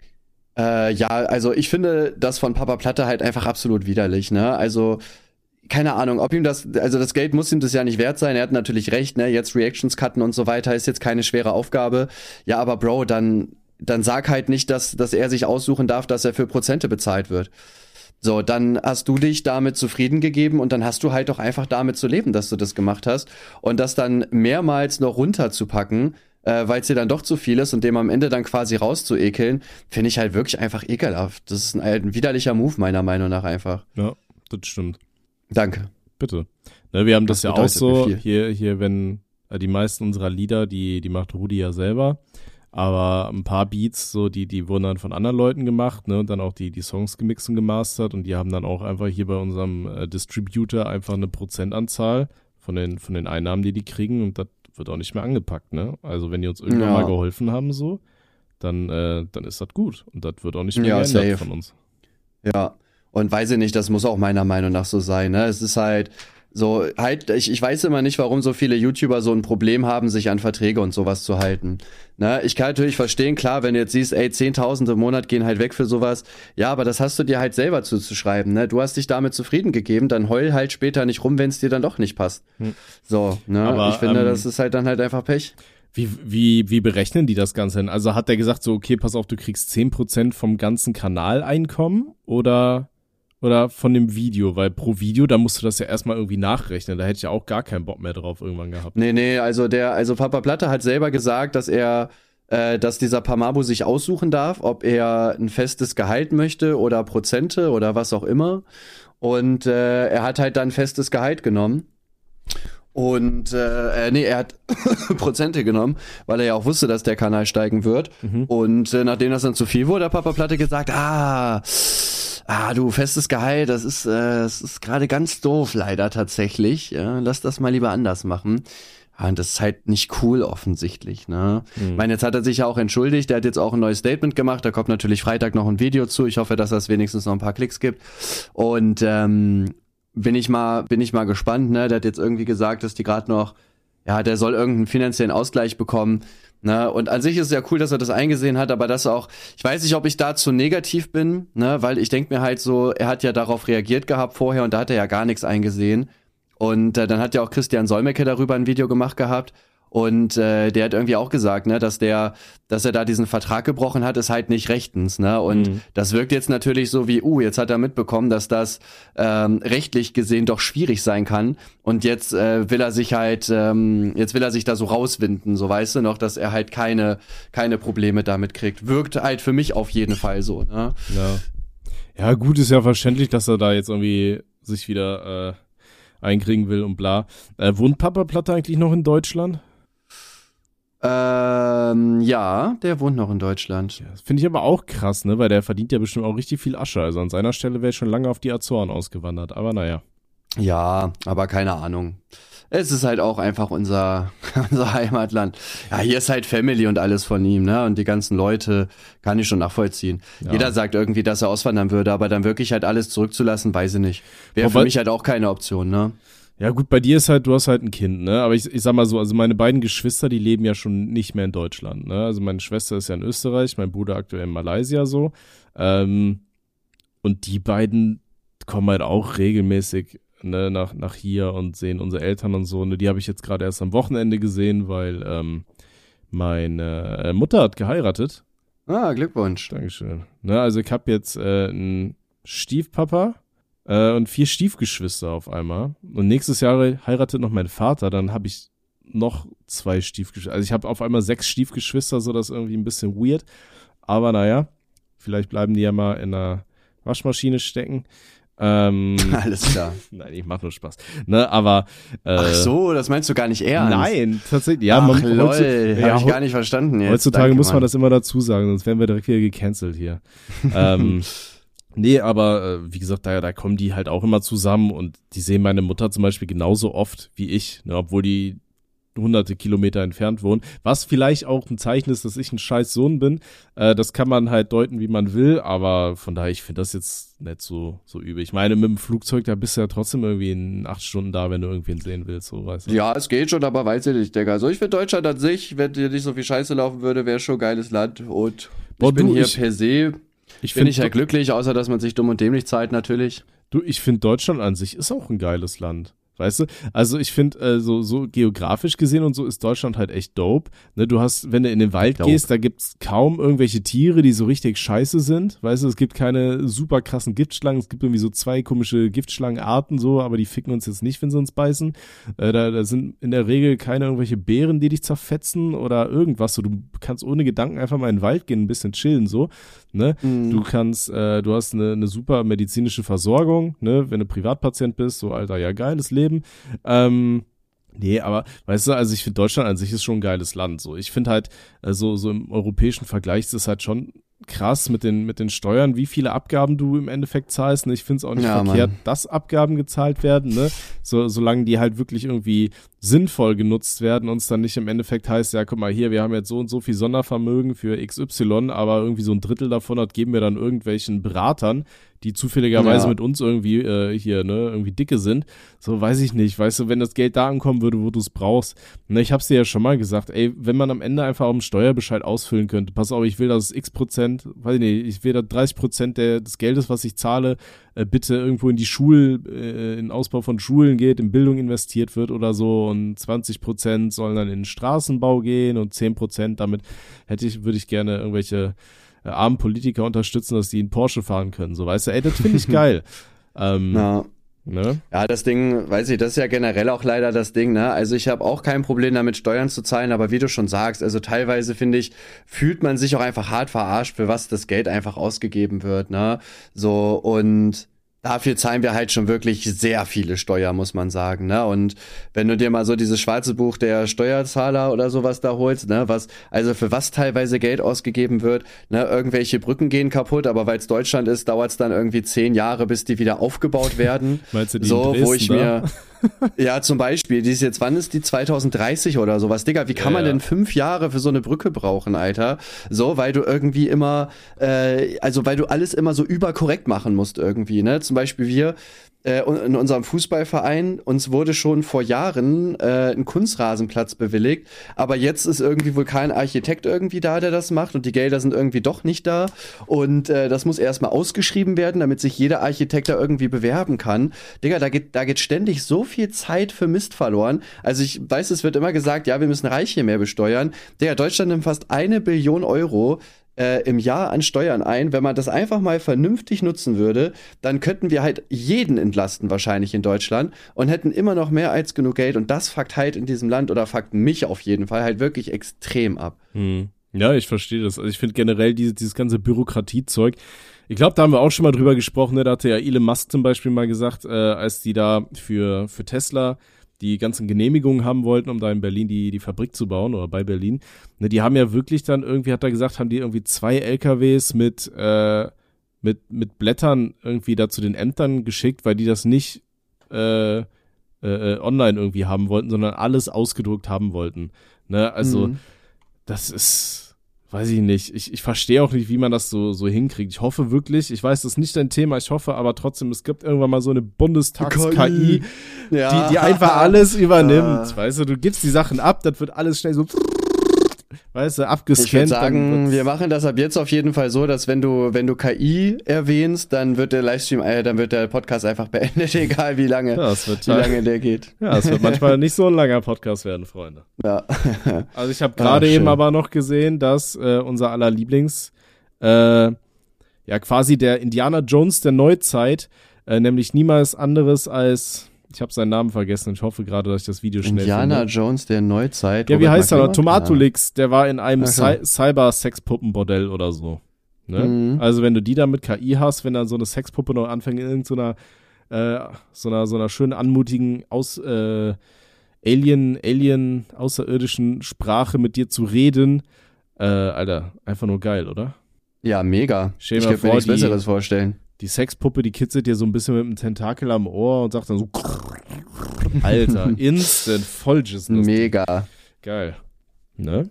Äh, ja, also ich finde das von Papa Platte halt einfach absolut widerlich, ne? Also, keine Ahnung, ob ihm das, also das Geld muss ihm das ja nicht wert sein, er hat natürlich recht, ne? Jetzt Reactions cutten und so weiter ist jetzt keine schwere Aufgabe. Ja, aber Bro, dann, dann sag halt nicht, dass, dass er sich aussuchen darf, dass er für Prozente bezahlt wird. So, dann hast du dich damit zufrieden gegeben und dann hast du halt doch einfach damit zu leben, dass du das gemacht hast. Und das dann mehrmals noch runterzupacken, äh, weil es dir dann doch zu viel ist und dem am Ende dann quasi rauszuekeln, finde ich halt wirklich einfach ekelhaft. Das ist ein, ein widerlicher Move meiner Meinung nach einfach. Ja, das stimmt. Danke. Bitte. Ne, wir haben das, das ja auch so, viel. hier, hier, wenn äh, die meisten unserer Lieder, die, die macht Rudi ja selber, aber ein paar Beats, so, die, die wurden dann von anderen Leuten gemacht, ne, und dann auch die, die Songs gemixt und gemastert und die haben dann auch einfach hier bei unserem äh, Distributor einfach eine Prozentanzahl von den, von den Einnahmen, die die kriegen und das wird auch nicht mehr angepackt, ne? Also wenn die uns irgendwann ja. mal geholfen haben, so, dann, äh, dann ist das gut und das wird auch nicht mehr ja, geändert safe. von uns. Ja, und weiß ich nicht, das muss auch meiner Meinung nach so sein, ne? Es ist halt so, halt, ich, ich weiß immer nicht, warum so viele YouTuber so ein Problem haben, sich an Verträge und sowas zu halten. Ne? Ich kann natürlich verstehen, klar, wenn du jetzt siehst, ey, zehntausend im Monat gehen halt weg für sowas. Ja, aber das hast du dir halt selber zuzuschreiben, ne? Du hast dich damit zufrieden gegeben, dann heul halt später nicht rum, wenn es dir dann doch nicht passt. Hm. So, ne? Aber, ich finde, ähm, das ist halt dann halt einfach Pech. Wie, wie, wie berechnen die das Ganze denn? Also hat der gesagt so, okay, pass auf, du kriegst zehn Prozent vom ganzen Kanaleinkommen oder... Oder von dem Video, weil pro Video, da musst du das ja erstmal irgendwie nachrechnen. Da hätte ich ja auch gar keinen Bock mehr drauf irgendwann gehabt. Nee, nee, also der, also Papa Platte hat selber gesagt, dass er, äh, dass dieser Pamabu sich aussuchen darf, ob er ein festes Gehalt möchte oder Prozente oder was auch immer. Und äh, er hat halt dann festes Gehalt genommen. Und äh, nee, er hat Prozente genommen, weil er ja auch wusste, dass der Kanal steigen wird. Mhm. Und äh, nachdem das dann zu viel wurde, hat Papa Platte gesagt, ah, ah, du, festes Gehalt, das ist, äh, das ist gerade ganz doof leider tatsächlich. Ja, lass das mal lieber anders machen. Ja, und das ist halt nicht cool offensichtlich, ne? Mhm. Ich meine, jetzt hat er sich ja auch entschuldigt, der hat jetzt auch ein neues Statement gemacht, da kommt natürlich Freitag noch ein Video zu, ich hoffe, dass das wenigstens noch ein paar Klicks gibt und ähm, bin ich mal, bin ich mal gespannt, ne? Der hat jetzt irgendwie gesagt, dass die gerade noch, ja, der soll irgendeinen finanziellen Ausgleich bekommen, ne? Und an sich ist es ja cool, dass er das eingesehen hat, aber das auch, ich weiß nicht, ob ich dazu negativ bin, ne? Weil ich denke mir halt so, er hat ja darauf reagiert gehabt vorher und da hat er ja gar nichts eingesehen. Und äh, dann hat ja auch Christian Solmecke darüber ein Video gemacht gehabt und äh, der hat irgendwie auch gesagt, ne, dass der, dass er da diesen Vertrag gebrochen hat, ist halt nicht rechtens, ne? Und mhm. das wirkt jetzt natürlich so wie, uh, jetzt hat er mitbekommen, dass das ähm, rechtlich gesehen doch schwierig sein kann und jetzt äh, will er sich halt, ähm, jetzt will er sich da so rauswinden, so weißt du noch, dass er halt keine keine Probleme damit kriegt. Wirkt halt für mich auf jeden Fall so, ne? Ja, ja gut, ist ja verständlich, dass er da jetzt irgendwie sich wieder äh einkriegen will und bla. Äh, wohnt Papa Platte eigentlich noch in Deutschland? Ähm, ja, der wohnt noch in Deutschland. Ja, das finde ich aber auch krass, ne, weil der verdient ja bestimmt auch richtig viel Asche. Also an seiner Stelle wäre ich schon lange auf die Azoren ausgewandert, aber naja. Ja, aber keine Ahnung. Es ist halt auch einfach unser, unser Heimatland. Ja, hier ist halt Family und alles von ihm, ne? Und die ganzen Leute kann ich schon nachvollziehen. Ja. Jeder sagt irgendwie, dass er auswandern würde, aber dann wirklich halt alles zurückzulassen, weiß ich nicht. Wäre für mich halt auch keine Option, ne? Ja gut, bei dir ist halt, du hast halt ein Kind, ne? Aber ich, ich sag mal so, also meine beiden Geschwister, die leben ja schon nicht mehr in Deutschland, ne? Also meine Schwester ist ja in Österreich, mein Bruder aktuell in Malaysia so. Ähm, und die beiden kommen halt auch regelmäßig Ne, nach, nach hier und sehen unsere Eltern und so. Ne, die habe ich jetzt gerade erst am Wochenende gesehen, weil ähm, meine Mutter hat geheiratet. Ah, Glückwunsch. Dankeschön. Ne, also ich habe jetzt äh, einen Stiefpapa äh, und vier Stiefgeschwister auf einmal. Und nächstes Jahr heiratet noch mein Vater, dann habe ich noch zwei Stiefgeschwister. Also ich habe auf einmal sechs Stiefgeschwister, so das ist irgendwie ein bisschen weird. Aber naja, vielleicht bleiben die ja mal in einer Waschmaschine stecken. Ähm, Alles klar. Nein, ich mach nur Spaß. Ne, aber äh, Ach so, das meinst du gar nicht ernst? Nein, tatsächlich. Ja, Ach man, lol, heutzutage, hab ja, ich gar nicht verstanden jetzt. Heutzutage Danke, muss man Mann. das immer dazu sagen, sonst werden wir direkt wieder gecancelt hier. ähm, nee, aber äh, wie gesagt, da, da kommen die halt auch immer zusammen und die sehen meine Mutter zum Beispiel genauso oft wie ich, ne, obwohl die hunderte Kilometer entfernt wohnen, was vielleicht auch ein Zeichen ist, dass ich ein scheiß Sohn bin. Äh, das kann man halt deuten, wie man will, aber von daher, ich finde das jetzt nicht so so übel. Ich meine, mit dem Flugzeug, da bist du ja trotzdem irgendwie in acht Stunden da, wenn du irgendwen sehen willst, so weißt du. Ja, es geht schon, aber weiß ich nicht, Digga. Also ich finde Deutschland an sich, wenn dir nicht so viel Scheiße laufen würde, wäre schon ein geiles Land und Boah, ich bin du, hier ich, per se, ich bin ich ja glücklich, außer dass man sich dumm und dämlich zahlt natürlich. Du, ich finde Deutschland an sich ist auch ein geiles Land. Weißt du, also ich finde, äh, so, so geografisch gesehen und so ist Deutschland halt echt dope. Ne, du hast, wenn du in den Wald dope. gehst, da gibt's kaum irgendwelche Tiere, die so richtig scheiße sind. Weißt du, es gibt keine super krassen Giftschlangen. Es gibt irgendwie so zwei komische Giftschlangenarten so, aber die ficken uns jetzt nicht, wenn sie uns beißen. Äh, da, da sind in der Regel keine irgendwelche Bären, die dich zerfetzen oder irgendwas. So, du kannst ohne Gedanken einfach mal in den Wald gehen, ein bisschen chillen so. Ne? Mhm. Du kannst, äh, du hast eine, eine super medizinische Versorgung, ne, wenn du Privatpatient bist, so Alter, ja, geiles Leben. Ähm, nee, aber weißt du, also ich finde Deutschland an sich ist schon ein geiles Land. So, ich finde halt, äh, so, so im europäischen Vergleich ist es halt schon krass mit den, mit den Steuern, wie viele Abgaben du im Endeffekt zahlst. Ne? Ich finde es auch nicht ja, verkehrt, Mann. dass Abgaben gezahlt werden, ne? So, solange die halt wirklich irgendwie sinnvoll genutzt werden und es dann nicht im Endeffekt heißt, ja, guck mal hier, wir haben jetzt so und so viel Sondervermögen für X Y, aber irgendwie so ein Drittel davon hat, geben wir dann irgendwelchen Beratern, die zufälligerweise ja. mit uns irgendwie äh, hier, ne, irgendwie dicke sind. So, weiß ich nicht. Weißt du, wenn das Geld da ankommen würde, wo du es brauchst. Ne, ich hab's dir ja schon mal gesagt, ey, wenn man am Ende einfach auch einen Steuerbescheid ausfüllen könnte, pass auf, ich will, dass X Prozent, weiß ich nicht, ich will, dass dreißig Prozent der, des Geldes, was ich zahle, äh, bitte irgendwo in die Schul, äh, in den Ausbau von Schulen geht, in Bildung investiert wird oder so und zwanzig Prozent sollen dann in den Straßenbau gehen und zehn Prozent damit hätte ich, würde ich gerne irgendwelche äh, armen Politiker unterstützen, dass die in Porsche fahren können, so, weißt du, ey, das finde ich geil. ähm, ja. Ne? Ja, das Ding, weiß ich, das ist ja generell auch leider das Ding, ne? Also ich habe auch kein Problem damit, Steuern zu zahlen, aber wie du schon sagst, also teilweise, finde ich, fühlt man sich auch einfach hart verarscht, für was das Geld einfach ausgegeben wird, ne? So, und dafür zahlen wir halt schon wirklich sehr viele Steuern, muss man sagen, ne? Und wenn du dir mal so dieses schwarze Buch der Steuerzahler oder sowas da holst, ne, was, also für was teilweise Geld ausgegeben wird, ne, irgendwelche Brücken gehen kaputt, aber weil es Deutschland ist, dauert es dann irgendwie zehn Jahre, bis die wieder aufgebaut werden. Meinst du die so, in Dresden, wo ich mir, ja, zum Beispiel, die ist jetzt, wann ist die zwanzig dreißig oder sowas? Digga, wie kann ja, man denn fünf Jahre für so eine Brücke brauchen, Alter? So, weil du irgendwie immer, äh, also weil du alles immer so überkorrekt machen musst irgendwie, ne? Zum Beispiel wir äh, in unserem Fußballverein, uns wurde schon vor Jahren äh, ein Kunstrasenplatz bewilligt, aber jetzt ist irgendwie wohl kein Architekt irgendwie da, der das macht und die Gelder sind irgendwie doch nicht da und äh, das muss erstmal ausgeschrieben werden, damit sich jeder Architekt da irgendwie bewerben kann. Digga, da geht, da geht ständig so viel Zeit für Mist verloren. Also ich weiß, es wird immer gesagt, ja, wir müssen Reiche mehr besteuern. Digga, Deutschland nimmt fast eine Billion Euro Äh, im Jahr an Steuern ein. Wenn man das einfach mal vernünftig nutzen würde, dann könnten wir halt jeden entlasten wahrscheinlich in Deutschland und hätten immer noch mehr als genug Geld und das fuckt halt in diesem Land oder fuckt mich auf jeden Fall halt wirklich extrem ab. Hm. Ja, ich verstehe das. Also ich finde generell diese, dieses ganze Bürokratiezeug, ich glaube, da haben wir auch schon mal drüber gesprochen, ne? Da hatte ja Elon Musk zum Beispiel mal gesagt, äh, als die da für, für Tesla die ganzen Genehmigungen haben wollten, um da in Berlin die, die Fabrik zu bauen oder bei Berlin. Ne, die haben ja wirklich dann irgendwie, hat er gesagt, haben die irgendwie zwei L K Ws mit, äh, mit, mit Blättern irgendwie da zu den Ämtern geschickt, weil die das nicht äh, äh, online irgendwie haben wollten, sondern alles ausgedruckt haben wollten. Ne, also mhm. das ist, weiß ich nicht, ich, ich verstehe auch nicht, wie man das so, so hinkriegt. Ich hoffe wirklich, ich weiß, das ist nicht dein Thema, ich hoffe aber trotzdem, es gibt irgendwann mal so eine Bundestags-K I, ja. die, die einfach alles übernimmt. Ja. Weißt du, du gibst die Sachen ab, das wird alles schnell so, weißt du, abgescannt. Ich würde sagen, wir machen das ab jetzt auf jeden Fall so, dass wenn du, wenn du K I erwähnst, dann wird der Livestream, äh, dann wird der Podcast einfach beendet, egal wie lange, ja, das wird wie lange der geht. Ja, es wird manchmal nicht so ein langer Podcast werden, Freunde. Ja. Also ich habe gerade eben aber noch gesehen, dass äh, unser aller Lieblings, äh, ja quasi der Indiana Jones der Neuzeit, äh, nämlich niemals anderes als, ich habe seinen Namen vergessen, ich hoffe gerade, dass ich das Video schnell Indiana finde. Jones der Neuzeit. Ja, wie Robert heißt er noch? Tomatolix, ja. der war in einem so. Cy- Cyber-Sex-Puppen-Bordell oder so. Ne? Mhm. Also wenn du die da mit K I hast, wenn dann so eine Sexpuppe noch anfängt in irgendeiner äh, so einer so einer schönen anmutigen aus äh, Alien Alien außerirdischen Sprache mit dir zu reden, äh, Alter, einfach nur geil, oder? Ja, mega. Stell ich dir mal könnte mir vor, nichts die, Besseres vorstellen. Die Sexpuppe, die kitzelt dir so ein bisschen mit einem Tentakel am Ohr und sagt dann so Alter, instant Vollschiss. Mega. Geil. Ne?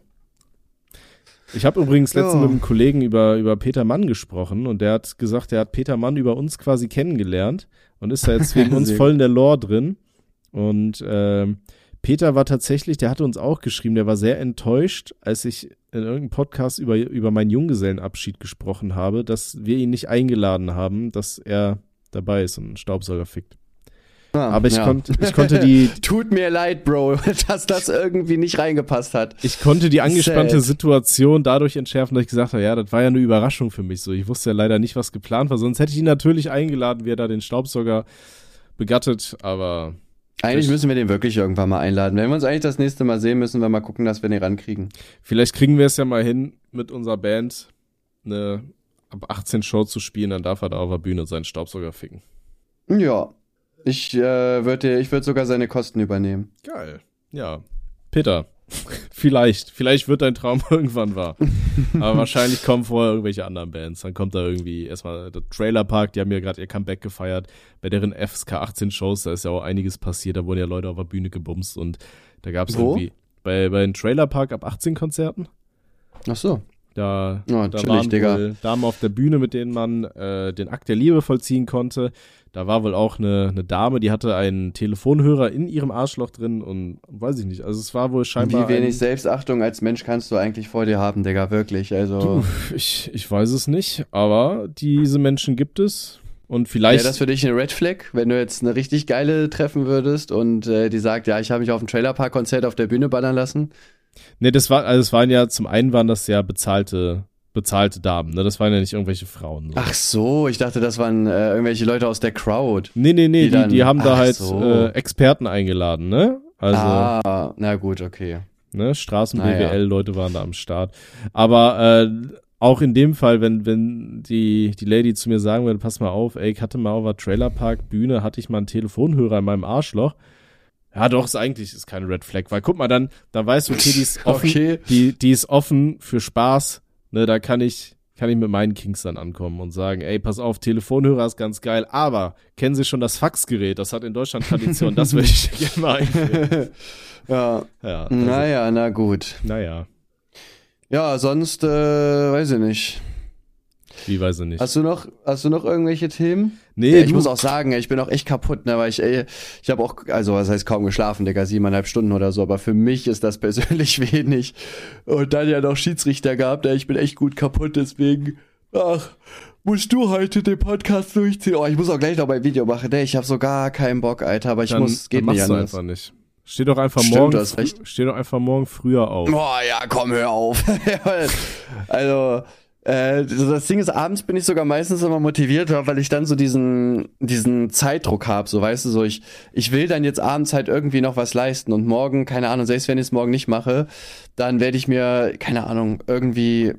Ich habe übrigens letztens oh. mit einem Kollegen über, über Peter Mann gesprochen und der hat gesagt, der hat Peter Mann über uns quasi kennengelernt und ist da jetzt wegen uns voll in der Lore drin. Und ähm, Peter war tatsächlich, der hatte uns auch geschrieben, der war sehr enttäuscht, als ich in irgendeinem Podcast über, über meinen Junggesellenabschied gesprochen habe, dass wir ihn nicht eingeladen haben, dass er dabei ist und einen Staubsauger fickt. Ah, aber ich, ja. konnt, ich konnte die... Tut mir leid, Bro, dass das irgendwie nicht reingepasst hat. Ich konnte die angespannte Sad. Situation dadurch entschärfen, dass ich gesagt habe, ja, das war ja eine Überraschung für mich so. Ich wusste ja leider nicht, was geplant war, sonst hätte ich ihn natürlich eingeladen, wie er da den Staubsauger begattet, aber... Eigentlich müssen wir den wirklich irgendwann mal einladen. Wenn wir uns eigentlich das nächste Mal sehen, müssen wir mal gucken, dass wir den rankriegen. Vielleicht kriegen wir es ja mal hin, mit unserer Band eine ab achtzehn Show zu spielen, dann darf er da auf der Bühne seinen Staubsauger ficken. Ja, ich äh, würde ich würd sogar seine Kosten übernehmen. Geil, ja. Peter, vielleicht, vielleicht wird dein Traum irgendwann wahr. Aber wahrscheinlich kommen vorher irgendwelche anderen Bands. Dann kommt da irgendwie erstmal der Trailer Park, die haben ja gerade ihr Comeback gefeiert. Bei deren F S K achtzehn Shows, da ist ja auch einiges passiert, da wurden ja Leute auf der Bühne gebumst und da gab es irgendwie bei, bei den Trailer Park ab achtzehn Konzerten. Ach so. Da, oh, da chillig, waren Digga. wohl Damen auf der Bühne, mit denen man äh, den Akt der Liebe vollziehen konnte. Da war wohl auch eine, eine Dame, die hatte einen Telefonhörer in ihrem Arschloch drin und weiß ich nicht. Also es war wohl scheinbar. Wie wenig ein, Selbstachtung als Mensch kannst du eigentlich vor dir haben, Digga, wirklich. Also du, ich, ich weiß es nicht, aber diese Menschen gibt es. Und vielleicht. Wäre das für dich eine Red Flag, wenn du jetzt eine richtig geile treffen würdest und äh, die sagt, ja, ich habe mich auf dem Trailerpark-Konzert auf der Bühne ballern lassen? Nee, das war, also es waren ja, zum einen waren das ja bezahlte, bezahlte Damen, ne? Das waren ja nicht irgendwelche Frauen. So. Ach so, ich dachte, das waren äh, irgendwelche Leute aus der Crowd. Nee, nee, nee, die, die, dann, die haben da halt so. äh, Experten eingeladen, ne? Also, ah, na gut, okay. Ne, Straßen-B W L-Leute waren da am Start. Aber äh, auch in dem Fall, wenn, wenn die, die Lady zu mir sagen würde, pass mal auf, ey, ich hatte mal auf der Trailerpark-Bühne, hatte ich mal einen Telefonhörer in meinem Arschloch. Ja, doch, ist eigentlich ist keine Red Flag, weil guck mal, dann, dann weißt du, okay, die ist offen, Okay. die, die ist offen für Spaß, ne, da kann ich, kann ich mit meinen Kings dann ankommen und sagen, ey, pass auf, Telefonhörer ist ganz geil, aber kennen Sie schon das Faxgerät? Das hat in Deutschland Tradition, das würde ich gerne mal einführen. Ja, Ja, also, naja, na gut. naja, Ja, sonst, äh, weiß ich nicht. wie weiß ich nicht. Hast du noch, hast du noch irgendwelche Themen? nee, Ja, ich du, muss auch sagen, ich bin auch echt kaputt, ne, weil ich, ey, ich habe auch, also was heißt kaum geschlafen, Digga, siebeneinhalb Stunden oder so, aber für mich ist das persönlich wenig. Und dann ja noch Schiedsrichter gehabt, ey, ich bin echt gut kaputt, deswegen, ach, musst du heute den Podcast durchziehen? Oh, ich muss auch gleich noch mein Video machen, ey, ich habe so gar keinen Bock, Alter, aber ich dann, muss, geht dann machst nicht du anders. einfach nicht. Steh doch einfach Stimmt, morgen, du hast recht. steh doch einfach morgen früher auf. Boah, ja, komm, hör auf. Also, äh, das Ding ist, abends bin ich sogar meistens immer motivierter, weil ich dann so diesen, diesen Zeitdruck habe, so, weißt du, so, ich, ich will dann jetzt abends halt irgendwie noch was leisten und morgen, keine Ahnung, selbst wenn ich es morgen nicht mache, dann werde ich mir, keine Ahnung, irgendwie,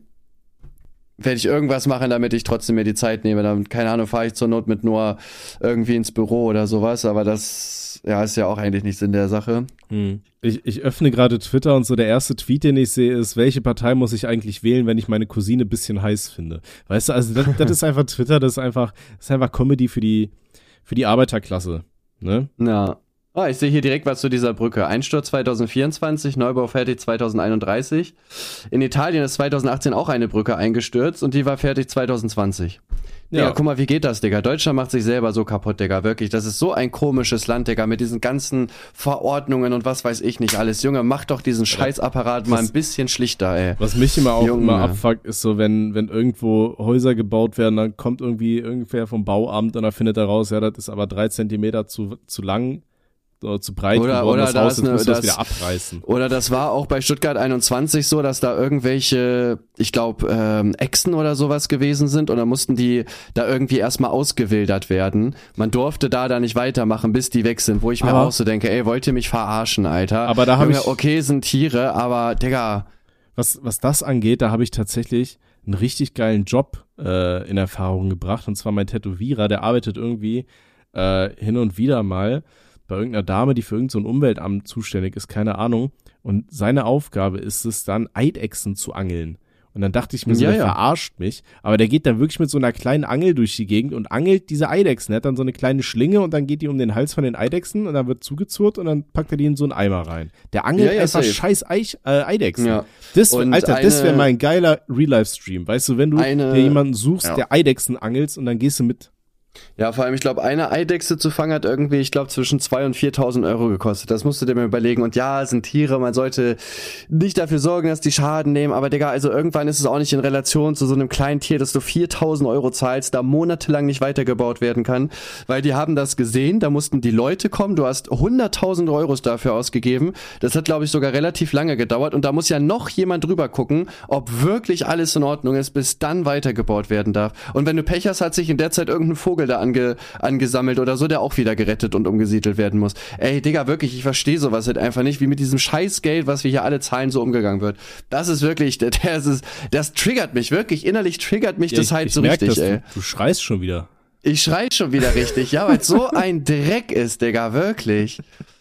werde ich irgendwas machen, damit ich trotzdem mir die Zeit nehme. Dann, keine Ahnung, fahre ich zur Not mit Noah irgendwie ins Büro oder sowas, aber das, ja, ist ja auch eigentlich nicht Sinn der Sache. Hm. Ich, ich öffne gerade Twitter und so der erste Tweet, den ich sehe, ist, welche Partei muss ich eigentlich wählen, wenn ich meine Cousine ein bisschen heiß finde? Weißt du, also das, das ist einfach Twitter, das ist einfach, das ist einfach Comedy für die, für die Arbeiterklasse, ne? Ja. Ah, ich sehe hier direkt was zu dieser Brücke. Einsturz zwanzig vierundzwanzig, Neubau fertig zwanzig einunddreißig. In Italien ist zwanzig achtzehn auch eine Brücke eingestürzt und die war fertig zwanzig zwanzig. Ja, Digga, guck mal, wie geht das, Digga? Deutschland macht sich selber so kaputt, Digga, wirklich. Das ist so ein komisches Land, Digga, mit diesen ganzen Verordnungen und was weiß ich nicht alles. Junge, mach doch diesen Scheißapparat mal ein bisschen schlichter, ey. Was mich immer auch Junge. immer abfuckt, ist so, wenn, wenn irgendwo Häuser gebaut werden, dann kommt irgendwie irgendwer vom Bauamt und dann findet er raus, ja, das ist aber drei Zentimeter zu, zu lang, zu breit Oder- geworden, oder das da Haus, ist jetzt eine- müssen wir das das- wieder abreißen. Oder das war auch bei Stuttgart einundzwanzig so, dass da irgendwelche, ich glaube, ähm, Echsen oder sowas gewesen sind und dann mussten die da irgendwie erstmal ausgewildert werden. Man durfte da da nicht weitermachen, bis die weg sind, wo ich mir Aber- auch so denke, ey, wollt ihr mich verarschen, Alter? Aber da hab Junge, ich- okay, sind Tiere, aber, Digga, Was, was das angeht, da habe ich tatsächlich einen richtig geilen Job äh, in Erfahrung gebracht. Und zwar mein Tätowierer, der arbeitet irgendwie äh, hin und wieder mal bei irgendeiner Dame, die für irgendein so ein Umweltamt zuständig ist, keine Ahnung. Und seine Aufgabe ist es dann, Eidechsen zu angeln. Und dann dachte ich mir so, Ja, der ja. verarscht mich. Aber der geht dann wirklich mit so einer kleinen Angel durch die Gegend und angelt diese Eidechsen. Er hat dann so eine kleine Schlinge und dann geht die um den Hals von den Eidechsen und dann wird zugezurrt und dann packt er die in so einen Eimer rein. Der angelt Ja, ja, einfach safe. scheiß Eich, äh, Eidechsen. Ja. Das, Und Alter, das eine- wäre mal ein geiler Real-Life-Stream. Weißt du, wenn du Eine- dir jemanden suchst, ja. der Eidechsen angelst und dann gehst du mit. Ja, vor allem, ich glaube, eine Eidechse zu fangen hat irgendwie, ich glaube, zwischen zweitausend und viertausend Euro gekostet. Das musst du dir mal überlegen. Und ja, es sind Tiere, man sollte nicht dafür sorgen, dass die Schaden nehmen. Aber Digga, also irgendwann ist es auch nicht in Relation zu so einem kleinen Tier, dass du viertausend Euro zahlst, da monatelang nicht weitergebaut werden kann. Weil die haben das gesehen, da mussten die Leute kommen. Du hast hunderttausend Euros dafür ausgegeben. Das hat, glaube ich, sogar relativ lange gedauert. Und da muss ja noch jemand drüber gucken, ob wirklich alles in Ordnung ist, bis dann weitergebaut werden darf. Und wenn du Pech hast, hat sich in der Zeit irgendein Vogel da ange, angesammelt oder so, der auch wieder gerettet und umgesiedelt werden muss. Ey, Digga, wirklich, ich verstehe sowas halt einfach nicht, wie mit diesem Scheißgeld, was wir hier alle zahlen, so umgegangen wird. Das ist wirklich, das ist, das triggert mich, wirklich, innerlich triggert mich das ich, halt ich so merk, richtig, dass ey. Du, du schreist schon wieder. Ich schrei schon wieder richtig, ja, weil es so ein Dreck ist, Digga, wirklich.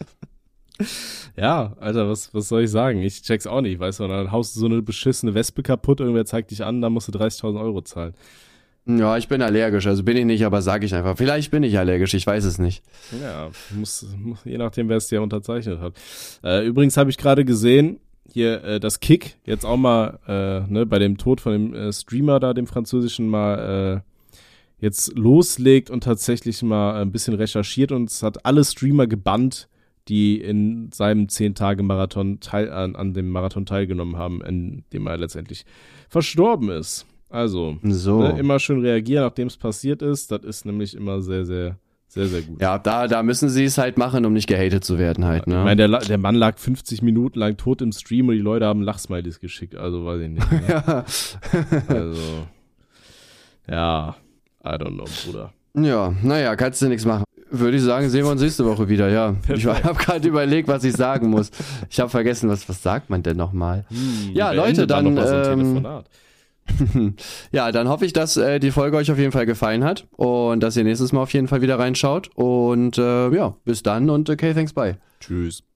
Ja, Alter, was, was soll ich sagen? Ich check's auch nicht, weißt du, und dann haust du so eine beschissene Wespe kaputt, irgendwer zeigt dich an, dann musst du dreißigtausend Euro zahlen. Ja, ich bin allergisch, also bin ich nicht, aber sag ich einfach. Vielleicht bin ich allergisch, ich weiß es nicht. Ja, muss, muss je nachdem, wer es dir unterzeichnet hat. Äh, übrigens habe ich gerade gesehen, hier äh, das Kick jetzt auch mal äh, ne, bei dem Tod von dem äh, Streamer da, dem französischen, mal äh, jetzt loslegt und tatsächlich mal ein bisschen recherchiert und es hat alle Streamer gebannt, die in seinem zehn-Tage-Marathon teil, an, an dem Marathon teilgenommen haben, in dem er letztendlich verstorben ist. Also, So. ne, immer schön reagieren, nachdem es passiert ist. Das ist nämlich immer sehr, sehr, sehr, sehr gut. Ja, da, da müssen sie es halt machen, um nicht gehatet zu werden halt, ne? Ich meine, der, La- der Mann lag fünfzig Minuten lang tot im Stream und die Leute haben Lachsmilies geschickt. Also, weiß ich nicht. Ne? Ja. Also, ja, I don't know, Bruder. Ja, naja, kannst du nichts machen. Würde ich sagen, sehen wir uns nächste Woche wieder, ja. Ich habe gerade überlegt, was ich sagen muss. Ich habe vergessen, was, was sagt man denn nochmal? Hm, Ja, wie Leute, beendet man dann, noch mal so ein ähm, Telefonat? Ja, dann hoffe ich, dass äh, die Folge euch auf jeden Fall gefallen hat und dass ihr nächstes Mal auf jeden Fall wieder reinschaut. Und äh, ja, bis dann und okay, thanks, bye. Tschüss.